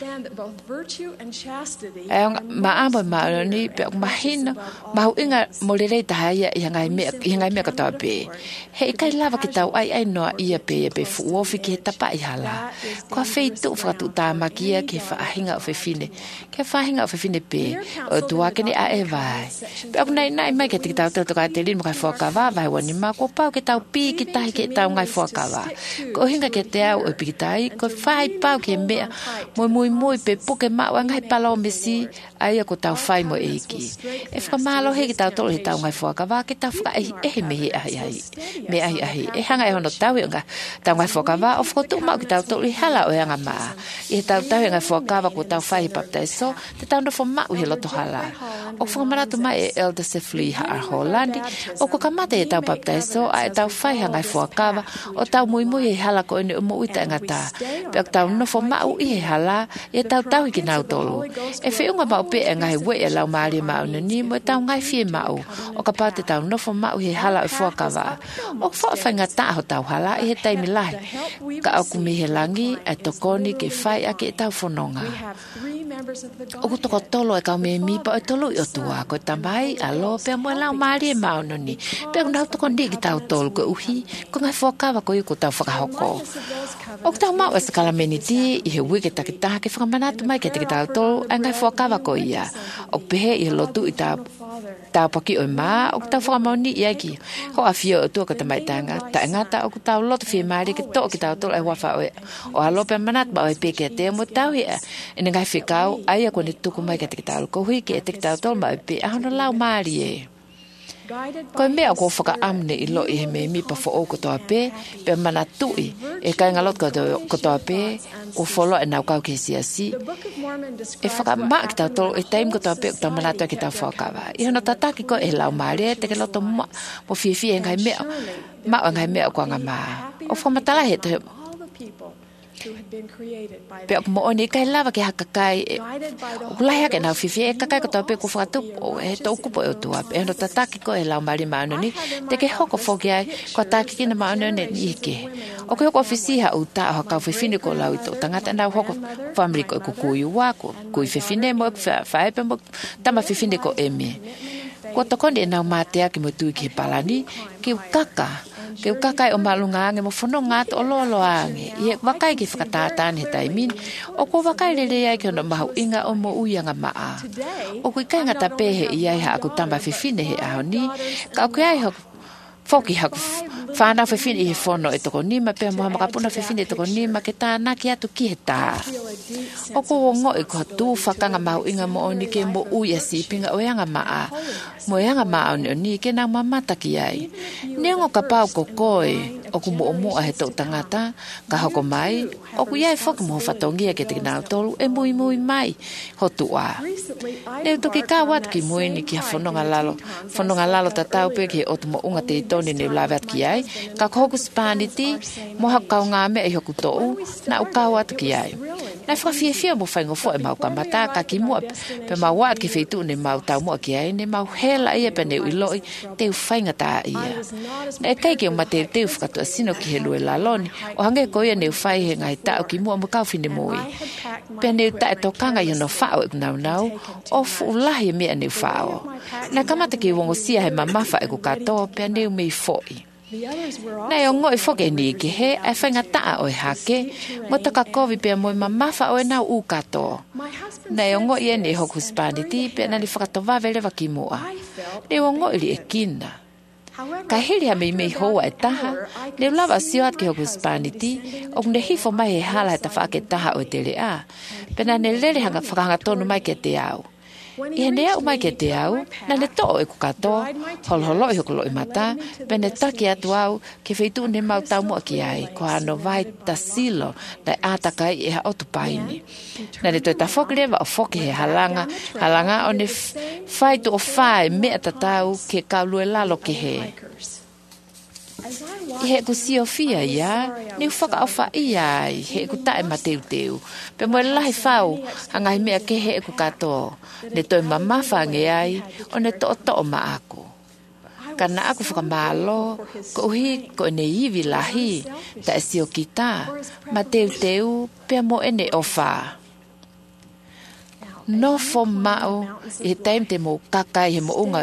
Ai anga maa mo e maa oni pe o mahina mau inga mo leleit tahaya i hangai mea katoa pe. He ikai lava ki tau ai noa ia pe fuofi ki he tapa i hala. Kua feitu whakatu tāmakia ke whaahinga o whiwhine. Ke whahinga o whiwhine pe, o tuakene a e vai. Pe aku nai mai ke te tau toka te rin mo kai whakawa, vai wani ma, ko pau ke tau pi ki tahi ke tau ngai whakawa. Ko hinga ke te au o pikitai, ko whai pau ke mea, mui pe puke mau ngai palo mesi, aia ko tau whai mo eiki. E whakamalo he ki tau tolo he tau ngai whakawa, ke tau whaka ehe mehe ahi. Me ahi. E hanga e hono tau nga tau ngai whakawa, o whakotu mau ki tau tolo i hala o anga maa. I he tau ngai whakawa ko tau whai baptaiso, te tau nofo mau he loto hala. O whakamaratu mai e Elder Sefli Haar Hollandi, o ko kamate e tau baptaiso, a e tau whai hangai whakawa, o tau mui he hala ko ene umo uita ngata. Pe o tau nofo mau i he hala, e tau hiki nau tolu. E whiunga mau pe e ngai we e lau maari mau nani, mo e tau ngai fie mau, o ka pate tau nofo mau he hala e whakawa. O whawhai ngata aho tau hala, e he taimi lahi. Ka au kumi he langi, e tokoni ke whai ake e tau whanonga. O ku toko tolo e kau me mipa e tolo i o tua, ko e tamai, alo, pea mo e lau maari e mau nani. Pea ku nau toko ndi ki tau tolo ko uhi, ko ngai whakawa ko i ko tau whakahoko. O ku tau mau e sakala meniti, i he wike takitaha ke whakamanatu mai ke te ki tau tolo, e ngai whakawa ko ia. O ku pehe i he lotu i tau paki o maa, o ku tau whakamauni i aiki. Ho a fio o tua ka tamai tanga, ta ngata o ku tau loto fie maari ke to ki tau tolo e wafa o alo pea manatu ma o e peke te mo tau hea. E ngai whikau, ai a kone tuku mai ka te ki tau ko hui ke te ki tau tolo ma o e pe, ahono lau maari e. Ko mea ko whaka amne i lo i he me mi pa fo o kotoa pe, pe mana tui, e kai ngalot kotoa pe, ko folo e nau kau ke siasi. E whaka maa ki tau tolo, e taim kotoa pe, kotoa manatua ki tau whakawa. I hono tataki ko e lau maare, te ke loto mo fie ngai mea, maa ngai mea ko anga maa. O whamatala he te pe o mo oni kai lava ke hakakai o kulahi ake nau fifi e kakai ko tau pe ko whakatupo e tau kupo e o tua e no tataki ko e lau mari maano ni te ke hoko whoki ai ko taki kina maano ni ike o ke hoko ofisiha u ta o hakau whiwhine ko lau ito tangata nau hoko whamri ko e kukuyu wa ko kui whiwhine mo e whaepe mo tama whiwhine ko e me ko tokondi e nau matea ki mo tui ki he palani ki u kaka ke ukakai o malunga nge mo fono ngat o lolo ange i wakai ki whakatata he taimin o ko wakai lele ai ke no mahu inga o mo uianga maa o ko kai ngata pehe i ai ha aku tamba fifine he ahoni ka ko ai ho foki haku whānau whiwhine i he whono e toko nima, pēr moha makapuna whiwhine e toko nima, ke tāna ki atu ki he tā. O ko wongo e kua tū whakanga mahu inga mo oni ke mo ui a sipinga o eanga maa. Mo eanga maa oni oni ke nang mamata ki ai. Neongo ka pau ko koe, o ku mo omu a he tau tangata, ka hoko mai, o ku iai whoki mo whatongia ke te nau tolu, e mui mui mai, hotu a. Neu toki ka wat ki muini ki ha whanonga lalo tatau pe ki otu mo unga te itoni neu lawat ki ai, ka kohoku spaniti, moha kau ngā mea i hoku tou, na u kau atu ki ai. Nai whakawhiawhia mo whaingo fo e mau ka mata, ka ki mua, pe mau wat ki whaitu ne mau tau mua ki ai, ne mau hela ia pe neu iloi, teu whainga tā ia. Nai kai ki o ma teu whakatua sino ki he lue laloni, o hange ko ia neu whai he ngai tau ki mua mo kau whine mui. Pe neu ta e tokanga i no whao e nau, o fuulahi mea neu whao. Nai kamata ki wongo sia he mamafa e ku katoa, pe neu mei foi. Nei o ngoi foke ni ki he, ai whainga taa o e hake, mo taka kovi pia moi mamafa o e nau u kato. Nei o ngoi e ne hoku spaniti, pia nani whakato wawele waki mua. Nei o ngoi li e kina. Ka hiri ha mei hoa e taha, ne lawa sioat ki hoku spaniti, o ne hifo mai he hala he ta whake taha o te le a, pia ne lele hanga whakanga tonu mai ke te au. I he nea umai ke te au, na ne to'o e kukatoa, holholo i hokolo i mata, pe ne taki atu au, ke whaitu ne mau tau mua ki ai, ko ano vai ta silo, na atakai e ha otu paini. Na ne toi ta whoki lewa o whoki he halanga o ne whaitu o whae mea tatau ke kaulue lalo ke he. I he ku siofia ia, ni whaka au wha ia ai, he ku tae ma teu. Pe mo lahi whau, hangai mea ke he ku katoa, ne toi mamafa nge ai, o ne to'o ma aku. Kana aku whakamalo, ko uhi ko ne iwi lahi, ta e sio kita, ma teu, pe mo ene o wha. No fo mao, i he taim te mo kakai he mo unga,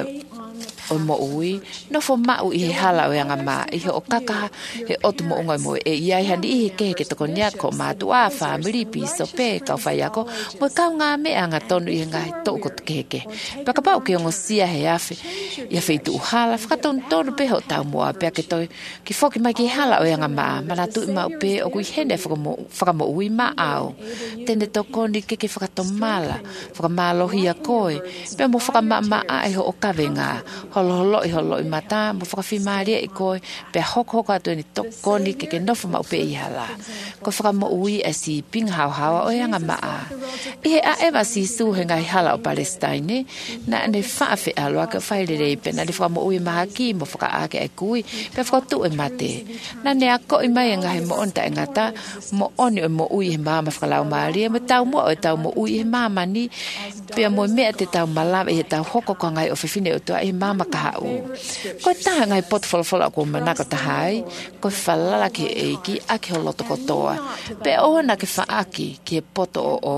o mo ui, no fo mau i he hala o yanga maa, i he o kaka he otu mo unga mo e iai hani i he kehe ke toko niako mātu a family piso pe kau whai ako, mo kau ngā mea ngā tonu i he ngai toko te keke. Paka pau ke ongo sia he afe, i a whaitu u hala, whakatonu tonu pe ho tau mua, pia ke toi, ki whoki mai ki hala o yanga maa, mana tu i mau pe o kui hene whakamo ui maa au. Tene toko ni keke whakatomala, whakamalo hi a koe, pe mo whakamaa e ho o kawenga, holo i mata, mo whakawhimaria i koe, pe hoko atu ni toko ni ke nofo mau pe i hala. Ko whakamo ui e si ping hawa o eanga maa. I he a ewa si suhe ngai hala o Palestine, na ne whaafe alua ke whairerei pe na ni whakamo ui maha ki mo whakaake e kui, pe whakatu e mate. Na ne ako i mai ngahi mo onta e ngata, mo oni o mo ui he mama whakalau maaria, mo tau mo o tau mo ui he mama ni, pe mo mea te tau malama i he tau hoko ko ngai o whiwhine o tua i he mama kahau. Ko taha ngai pot whalawhala ko manako tahai, ko whalala ke eiki aki ho loto kotoa. Pe ona ke whaaki ke poto o.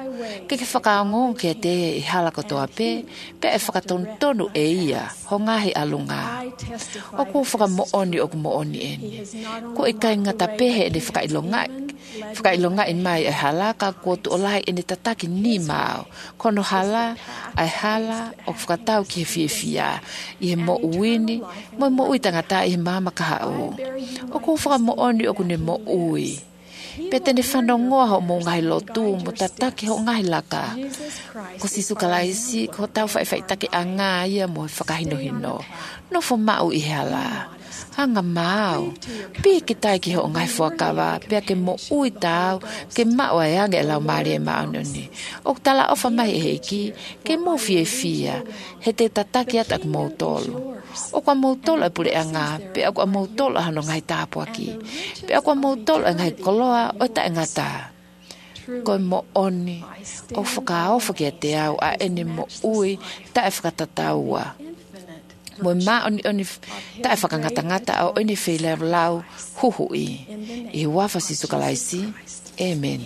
Ke whakaongo ke te i hala kotoa pe e whakatonu e ia, ho ngahi alunga. O ko whakamooni o ku mooni eni. Ko i kai ngata pehe ne whakailonga in mai e hala ka kotu o lai ene tataki ni mau. Kono hala, ai hala, o whakatau ki he whiawhia. I he mo uini, mo ui tangata i he mama kahau. O ko whakamooni o ku ne mo ui. Pe tene whanongoa ho mo ngai lotu, mo tataki ho ngai laka. Ko sisu kalaisi, ko tau whai take a ngā ia mo whakahinohino. No fo mau i hala. Hanga mau. Pi ki tai ki ho ngai whakawa, pia ke mo ui tau, ke mau ai ange lau maari e maunoni. O tala ofa mai e heiki, ke mo fia, he te tataki atak mo tolu. O kwa mo tolu e pule anga, pe o kwa mo tolu hano ngai tāpua ki. Pe o kwa mo tolu e ngai koloa, o ta e ngata. Ko mo oni, o whakaofa ki a te au, a ene mo ui, ta e whakatataua. Mo ma oni ta e whakangata au ene whele lau huhui. I wafa si sukalaisi. Amen.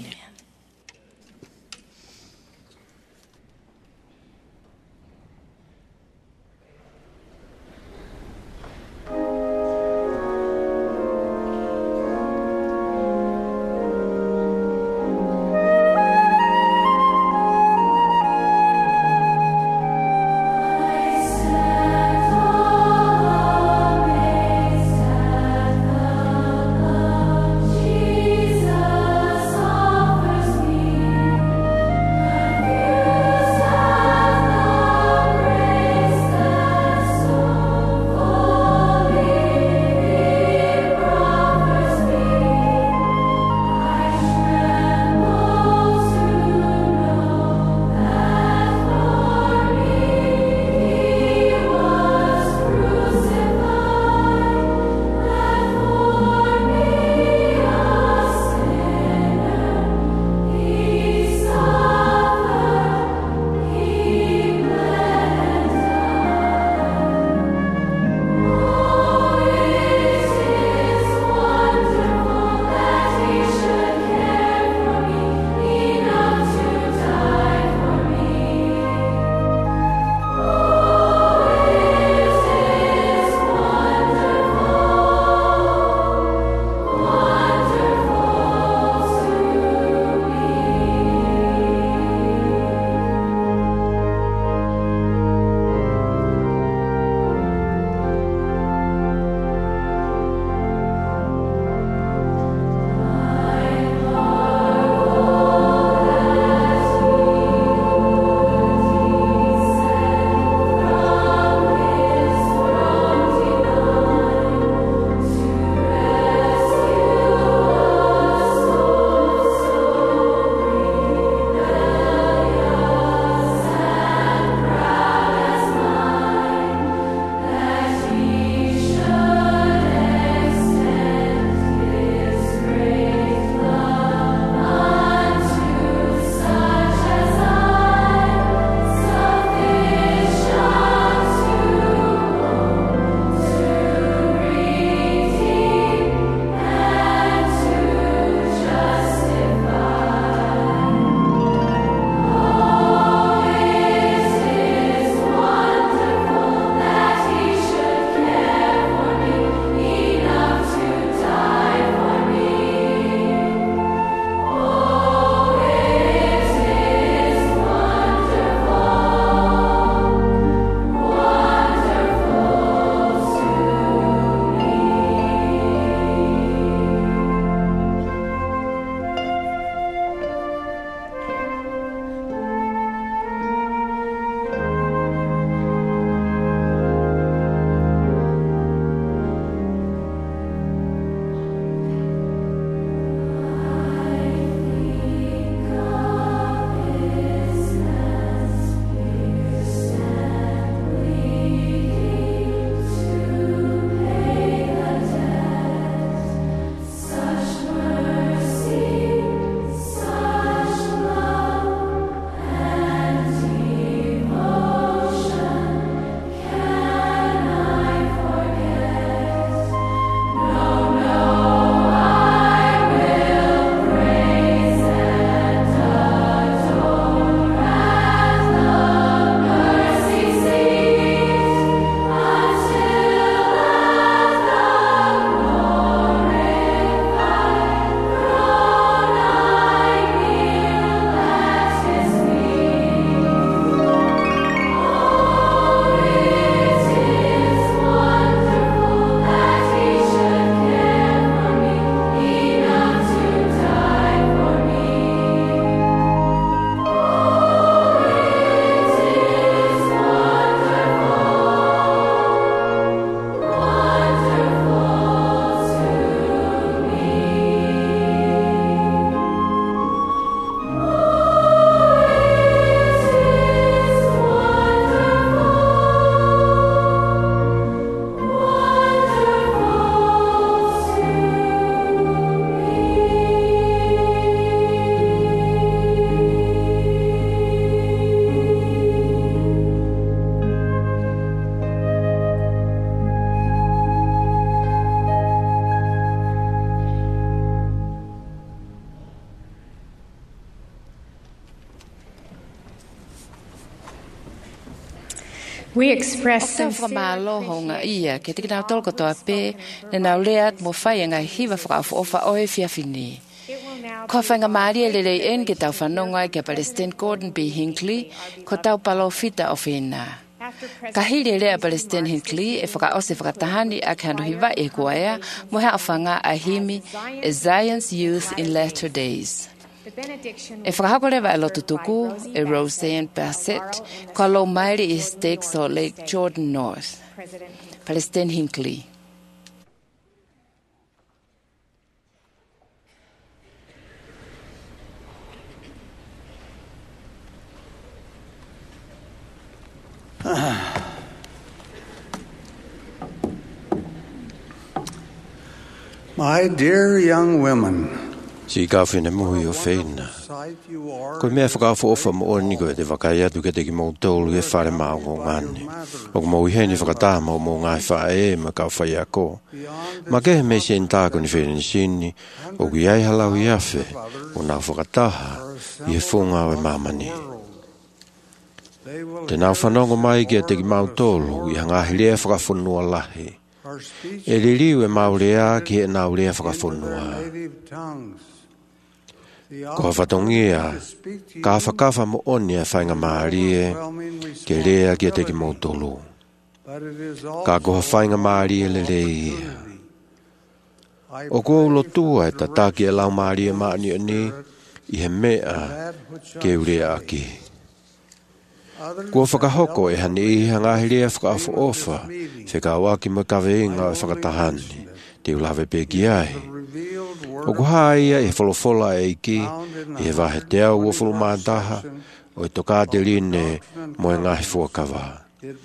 We express Tau sincere whakamāloho ngā ia, ke tiki nau tolko toa pē, ne nau leat mo whai ngā hiwa whakaafu ofa oe whiawhini. Ko whainga Māria lelei en ke tau whanonga ke Palestine Gordon B. Hinckley, ko tau palo fita o whena. Ka hiri lea Palestine Hinckley e whakaose whakatahani a ke hanu hiwa e kuaea mo hea whanga a himi e Zion's Youth in Latter Days. E whakahakorewa e lotu tuku e Roseanne Bassett ko alo mairi i stakes o Lake Jordan North. Palestine Hinckley. My dear young women, si ka whina muhi o whena. Koe mea whakawha ofa mo oni koe te whakai atu ke teki mō tōlu e whare mao ngō ngāne. O ko mō iheni whakatama o mō ngai whae e ma kau whai a ko. Ma kehe me sen tāko ni whena ni sini, o kui ai halau i awhe, o nau whakataha i e whonga o e mamani. Te nau whanongo mai ki a teki mō tōlu i hangahi lea whakawhunua lahi. E ririu e maurea ki e naurea whakawhunua. Ko whatongia, ka whakawa mo oni a whainga maarie, ke rea ki a teki mō tolu. Ka koha whainga maarie le reia. O ko ulotua e tataki e lau maarie maani ani, i he mea ke urea aki. Kua whakahoko e hani i hangahirea whakaafu ofa, whekawaki mo kaweinga o whakatahani, te ulawe peki ai. O kuha ia e wholofola e iki, i he wahe te au o wholomātaha, o i toka te rine mo e ngahi fuakawa.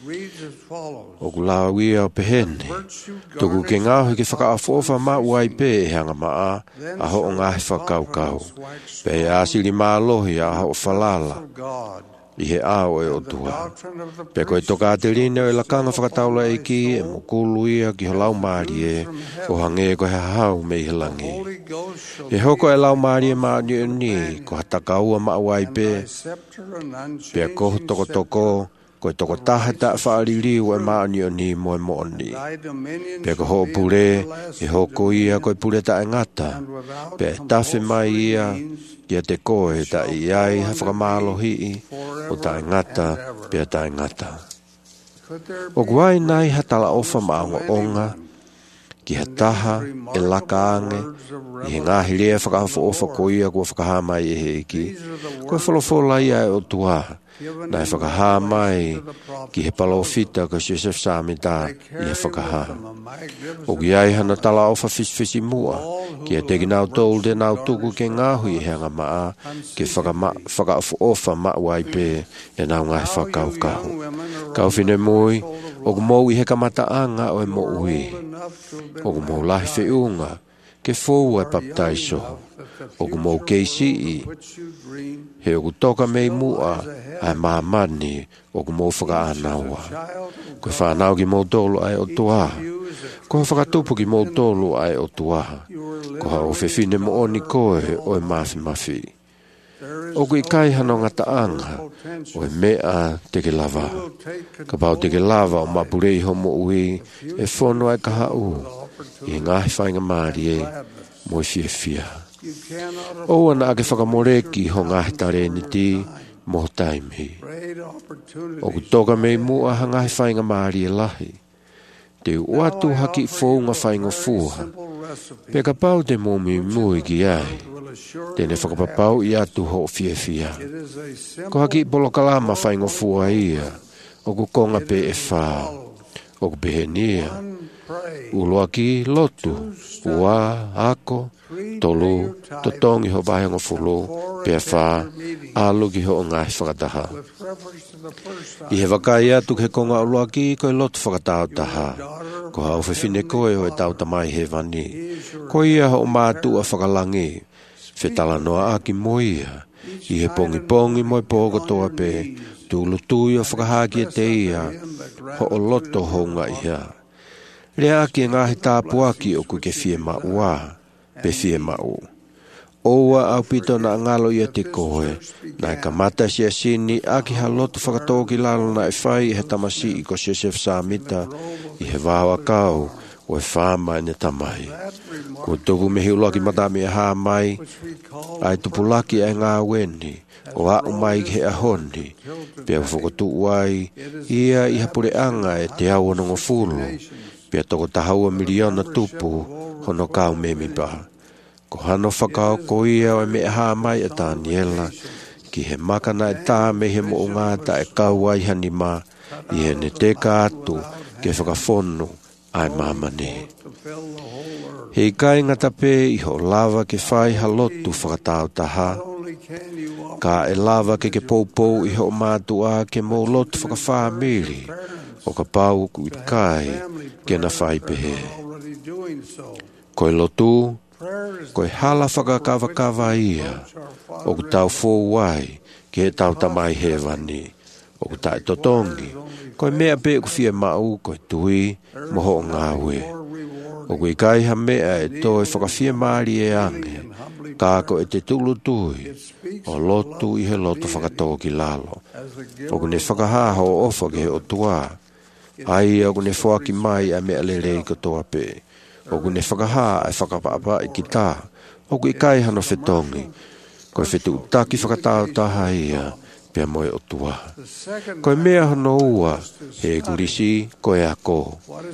O kulau ia o pehene, toku ke ngāhui ke whakaafu ofa ma uai pe e hanga maa, aho o ngahi whakaukau, pe e asiri maa lohi a aho o whalala. I he ao e o tua. Pe koe toka te rine o e lakanga whakataula e ki e mokulu ia ki ho lau maari e o hange ko he hau me i he langi. E hoko e lau maari e maani o ni ko hataka ua maawai pe. Pe koho toko toko koe toko taha ta whaariri o e maani o ni mo e mooni. Pe ko ho pure e hoko ia koe pure ta e ngata. Pe e tafe mai ia kia te koe ta i ai ha whakamalo hii o ta ngata pia ta ngata. O guai nai ha tala ofa maango onga ki ha taha e lakaange i he ngahi rea whakahafo ofa ko ia kua whakahamai e he iki. Koe wholofola ia e o tuaha. Nai whakahamai ki he palofita ko Joseph Samita i he whakaha. O ki ai hana tala ofa fisfisi mua ki e teki nau tōlu te nau tuku ke ngāhui e hanga maa ki whakaafu ofa mauai pe e nau ngai whakaukau. Kau whine mui o ku mou i he kamata anga o e mo ui. O ku mou lahi whiunga ke fōu e baptaiso. O ku mou keisi i. He o ku toka mei mua ai maamani o ku mou whakaanaua. Koe whanau ki mou tōlu ai o tuaha. Koe whakatupu ki mou tōlu ai o tuaha. Koha o whewhine mo oni koe o e mafi. O ku i kai hano ngata anga o e mea teke lava. Ka pau teke lava o mapurei homo ui e whono ai kaha u. I ngahi whainga maari e mo i fia. O ana ake whakamoreki ho ngahi tare ni ti mo taimi. O ku toka mei mua ha ngahi whainga maari e lahi. Te uatu haki whounga whainga fuha. Pe ka pau te momi mui ki ai. Tene whakapapau i atu ho fia. Ko haki polo kalama whainga fuha ia. O ku konga pe e wha. O ku behenia. Uloa ki lotu. Ua, ako, tolu, totongi ho vahengo fulu, pe wha, alu ki ho ngai whakataha. I he wakai atu he konga uloa ki koe lotu whakatau taha. Ko hau whiwhine koe ho e tau tamai he vani. Ko ia ho mātu a whakalangi. Whetala noa aki mo ia. I he pongi mo e pōko toa pe. Tūlu tui o whakahaki e te ia. Ho o loto honga ia. Rea aki e ngahi tāpuaki o kui ke fie maua. Pe fie mau. Oua au pito na ngalo ia te koe, na ka mata sia sini aki halotu whakatoki lalo na e whai he tamasi i ko Joseph Samita i he wawa kau o e whama ne tamai. Ko toku me hiuloki matami e haa mai, ai tupulaki e ngā weni, o au mai he ahoni, pia whakotu wai, ia i hapure anga e te au anongo fulu, pia toko tahaua miliona tupu, hono kau me mi ba. Ko hano whakao ko ia o me haa mai e Daniela, ki he makana e tā me he mo ngāta e kauai hani ma, i he ne te kātu ke whakawhonu ai mamane. Hei kai ngata pē i ho lava ke whai halotu whakatau taha, ka e lava ke poupou i ho mātua ke mō lotu whakawhamiri, o ka pau ku i kai ke na whai pehe. Koe lotu, koe hala whakakawakawa ia, o ku tau fōwai ke he tau tamai he wani, o ku tai totongi, koe mea pē ku fia mau, koe tui, moho o ngāwe. O ku i kai ha mea e toi whakawhia maari e ange, kako e te tulu tui, o lotu i he lotu whakatoki lalo. O ku ne whakahaho o ofa ke he o tua, ai o ku ne whaki mai a mea lelei ko toa pē. O ku ne whakaha e whakapapa i ki tā. O ku i kai hano whetongi. Koe whetu utaki whakatau taha ia, pia moe o tua. Koe mea hono ua, he kurisi, koe a ko.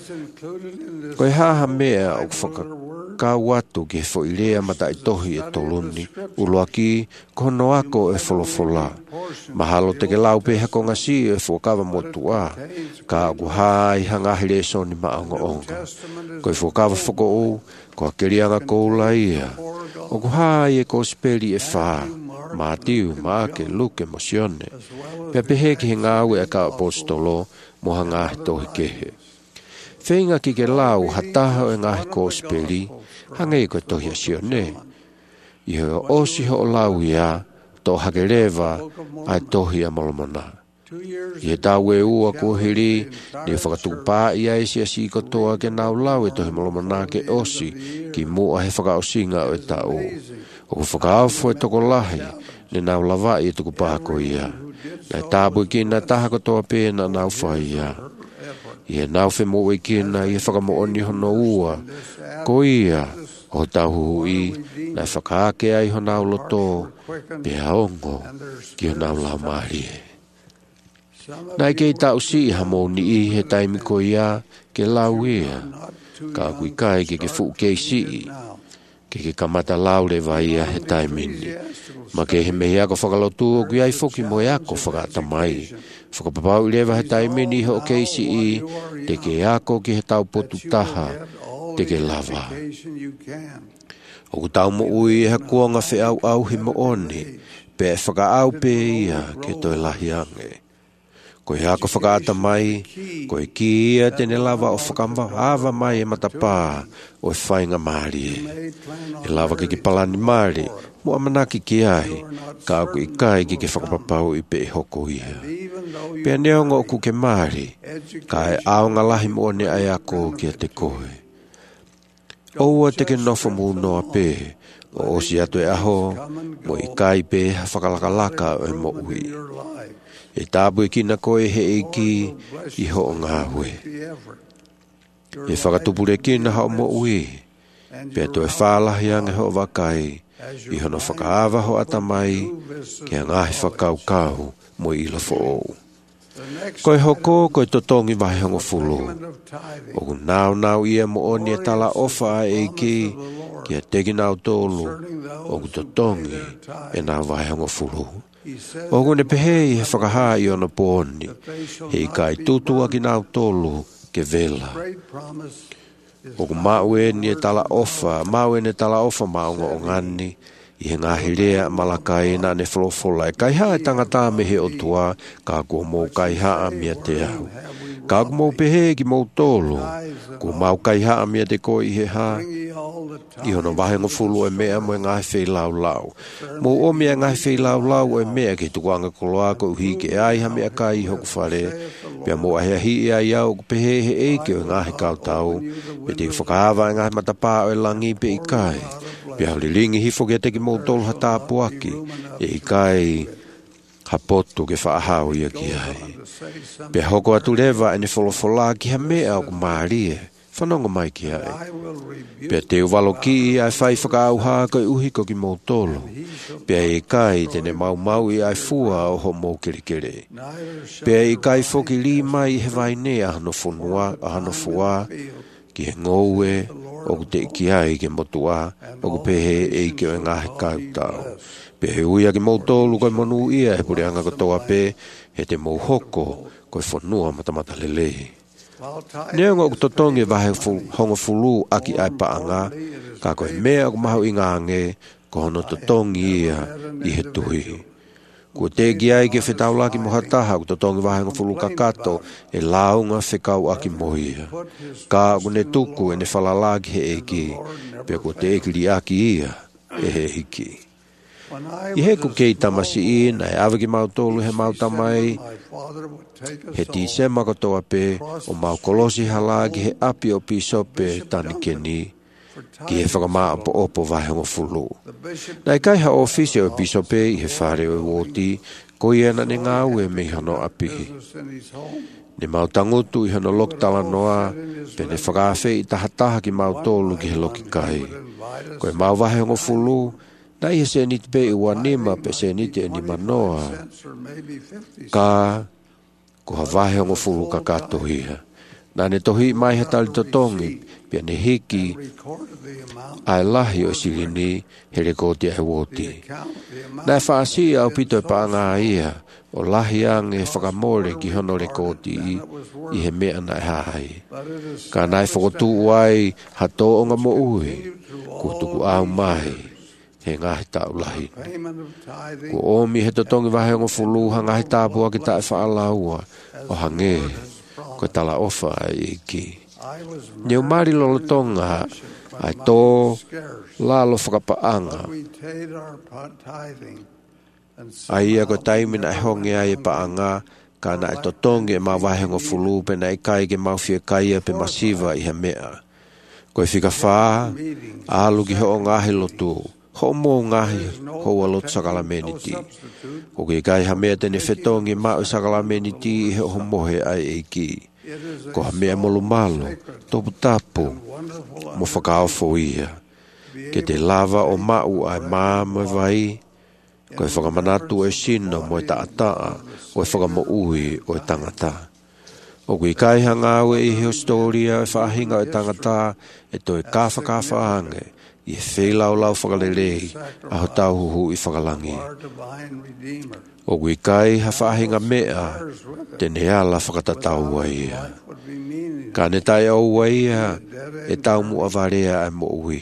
Koe haha mea o whakakau atu ki he whoilea mata i tohi e toluni, uloaki, kono ako e wholofola. Mahalo te ke lau pe hako ngasi e whokawa motua, ka aku hai hangahire soni maonga onga. Koe whokawa whoko o, ko akerianga koula ia. O ku hai e ko speli e wha, mātiu, māke, luke, mosione. Pea pehe ki he ngāwe e ka apostolo, moha ngāhi tohi kehe. Whenga ki ke lau hataha e ngāhi ko speli, hangei koe tohi a sione. I he osi ho o lau ia, to hake rewa, ai tohi a molomona. I he tau e ua kuhiri, ni whakatupā ia e sia si kotoa ke nau lau e tohi molomona ke osi, ki mua he whakaosinga o e tau. O ku whakaawho e toko lahi, ne nau lawa i e tuku pāko ia. Nei tāpu i kina taha kotoa pēna nau whai ia. I he nau whe mo i kina i he whakamooni hono ua, ko ia, o tau hui, nei whakaake ai ho nau loto, pia ongo, ki ho nau lau marie. Nai kei tau si ha mo ni i he taimi ko ia, ke lau ia, ka kui kai ke fu kei si, ke kamata lau le vai ia he taimini. Ma ke he mehi ako whakalotu o kui ai foki mo e ako whakatamai. Whakapapau i lewa he taimini ho kei si i, te ke ako ki he tau potu taha, te ke lava. O ku tau mo ui e ha kuanga whi au hi mo oni, pe e whakaau pe ia ke toi lahi ange. Koe hako whakaata mai, koe ki ia tene lava o whakamwa hawa mai e matapā o e whainga maari e. E lava ki palani maari, mo amanaki ki ai, ka aku i kai ki whakapapau i pe e hoko ia. Pea neonga o kuke maari, ka e aonga lahi mo ne ai ako ki a te koe. Oua te ke nofo mu noa pe, o osi atu e aho, mo i kai pe whakalakalaka o e mo ui. E tāpu e kina koe he eiki i ho o ngāwe. E whakatupure kina hao mo ui. Pea to e whālahi ange ho wakai. I hono whakaawa ho atamai. Kia ngāhi whakaukau mo i ila fo ou. Koe hoko koe totongi wahi hongo fulu. O ku nau ia mo oni e tala ofa a eiki. Kia teki nau tolu. O ku totongi e nau wahi hongo fulu. O kone pehei he whakaha i ona pōni, hei kai tutua ki nau tolu ke vela. O ku maue ni e tala ofa maunga o ngani, i he ngahi rea malakai na ne wholofola e kaiha e tangata me he o tua, ka kua mou kaiha a mia te au. Ka ku mou pehe ki mou tolu, ku mau kaiha a mia te ko i he ha, i hono wahengo fulu e mea mo e ngahi whei lau lau. Mo o mea ngahi whei lau lau e mea ki tukuanga koloa ko uhi ke ai ha mea kai i hoku whare. Pea mo ahea hi e ai au pehe he eike o ngahi kautau. Me te whakahawa e ngahi matapā o e langi pe i kai. Pea hori ringi hifo ki a teki mautolu hatapuaki e kai hapotu ke whaahau ia ki ai. Pea hoko atu lewa ene wholofola ki ha mea o kumaarie, whanonga mai ki ai. Pea te uvalo ki ai whai whakaauha kai uhi ko ki mautolu. Pea e kai tene mau i ai fua o ho mou kerekere. Pea e kai whoki li mai he vaine ahano whonua, ahano fua, ki he ngoue, o ku te iki ai ke motua, o ku pehe e ke o ngahe kautau. Pehe uia ki mautolu koi monu ia he pure anga kotoa pe, he te mou hoko koi whanua matamata lelei. Neonga o totongi vahe hongo fulu aki ai paanga, ka koe mea o mahu ingaange, ko hono totongi ia i he tuhi. Kua te ki ai ke whetau ki mohataha, ko totongi vahe hongo fulu kakato, e launga whekau aki mohia. Ka o ne tuku e ne whalalagi he eki, pia kua te ekiri aki ia, e he hiki. I he ku kei tamasi i, na e awe ki mautolu he mautamai, he ti se makotoa pe, o mau kolosi halagi he api o pisope tani keni, ki he whakamaa opo vahe hongo fulu. Na i kai ha ofisi o pisope i he whare o woti, ko i ena ne ngau e mei hano api. Ne mau tangutu i hano loktala noa, pe ne whakawhi i tahataha ki mautolu ki he loki kai. Ko e mau vahe hongo fulu, na i he se niti pe i wanima pe se niti e nima noa, ka ko ha vahe hongo fulu ka katohia. Na ne tohi mai he tali totongi, pia ne hiki ai lahi o silini he rekoti ai woti. Na e whaasi au pito e paanga ia, o lahi ange whakamore ki hono rekoti i he mea na e hai. Ka nai whakotu uai hato o nga mo ui, ko tuku au mai. He ngahi tau lahi. Ko omi he totongi vahe ngo fulu ha ngahi tāpua ki tae whaalaua o hange ko tala ofa ai iki. Neu mari lolo tonga ai tō lalo whakapaanga. Ai ia ko taimina e hongi ai e paanga ka na e totongi e mau vahe ngo fulu pe na e kai ke mau fia kaia pe masiva i he mea. Ko e whika whaa, alu ki ho o ngahi lotu. Ho mo ngahi ho walot sakala meniti. Ko ke kai ha mea tene whetongi mao sakala meniti i he o mohe ai eiki. Ko ha mea molo malo, topu tapu, mo whakaofo ia. Ke te lava o mau ai māma vai, ko e whakamanatu e sino mo e taataa, o e whakamo ui o e tangata. O kui kai hangau e he storia e whahinga o e tangata, e toi kawhakafa ange, i he whelau lau whakalelei, a ho tau huhu i whakalangi. O kui kai ha whahinga mea, tene ala whakatatau wa ia. Ka ne tai au wa ia, e tau mua varea e mo ui.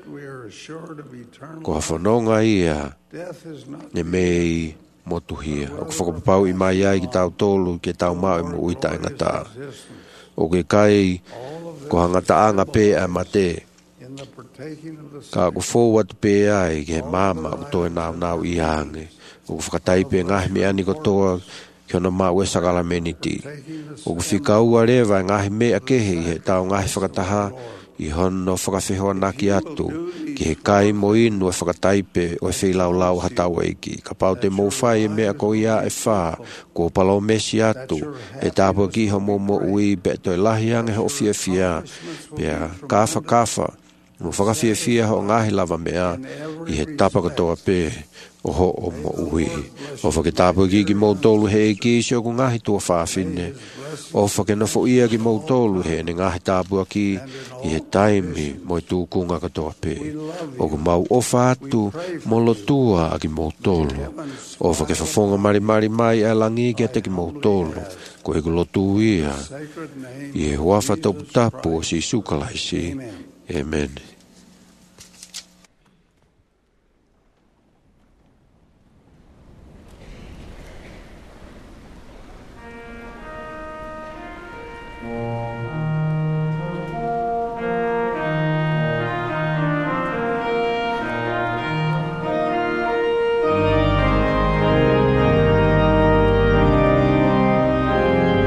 Ko ha whanonga ia, ne mei motuhia. O ku whakapapau i mai ai ki tau tolu, ki tau mau i mo ui ta ngata. O kui kai, ko ha ngata anga pe a mate, ka ku forward pe ai ke mama o to nau i hange o ku whakatai pe ngahi me ani kotoa ki ona mau e sakala meniti o ku whikau arewa ngahi mea kehe i he tau ngahi whakataha i hono whakawhihoa naki atu ki he kai mo inu e whakatai pe o e whilau lau hatau eiki ka pau te mowhai e mea ko ia e wha ko palo mesi atu e tāpua ki ho mo ui be toi lahi ange ho fia fia pea kafa mo whakawhiawhia ho ngahi lava mea i he tapa katoa pe o ho o mo ui. O whaketapu ki mautolu he ki si o ku ngahi tua whawhine. O whakenofo ia ki mautolu he ne ngahi tāpua ki i he taimi mo i tūkunga katoa pe. O ku mau ofa atu mo lotua a ki mautolu. O whakewhafonga mari mai a langi ki ate ki mautolu. Ko he ku lotu ia. I he huafa tapu o si sukalaisi. Amen.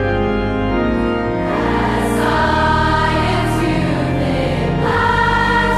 As I am to live.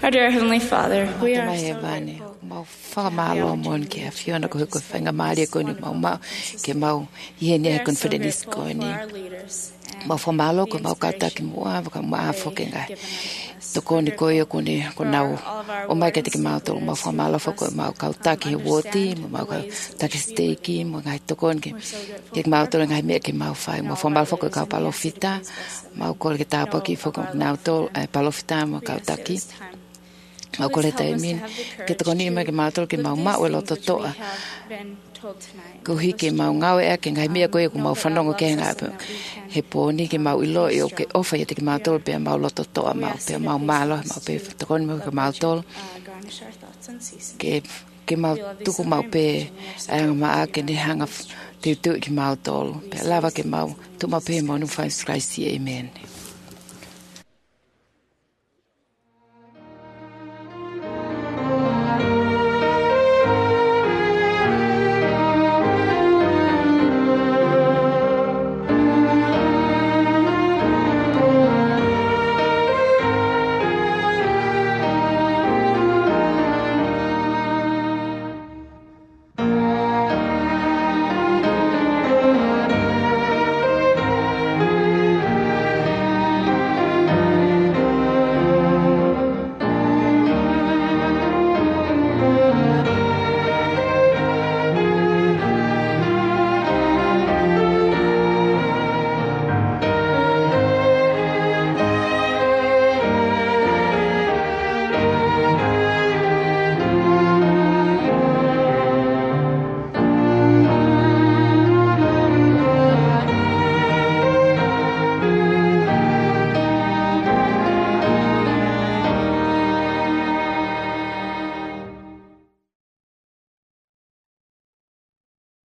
Our dear Heavenly Father, we are Mai vane mau whakamalo mon ke Fiona ko ko whainga maari ko ni mau ke mau ie ne kon Fidelis ko ni mau whamalo ko mau kata ki mua ka mua foke ngai to ko ni ko yo ko ni ko nau o mai ke te mau to mau whamalo foko mau kauta ki woti mau ka taki steaki mau ngai to kon ke mau to ngai me ke mau fai mau whamalo foko ka palofita mau ko ke tapa ki foko nau to palofita mau kauta ki mau ko le tai min ke to ni me ke mau to ke mau ma o lo to toa ko hike mau ngau e ke ngai me ko e ko mau whanongo ke ngai he poni ke mau ilo e o ke ofa e te ke mau tol pe mau lo to toa mau pe mau malo mau pe to kon me ke mau tol ke mau tuku mau pe ang ma ke ni hanga te tu ke mau tol pe lava ke mau tu mau pe mo no fa skai si amen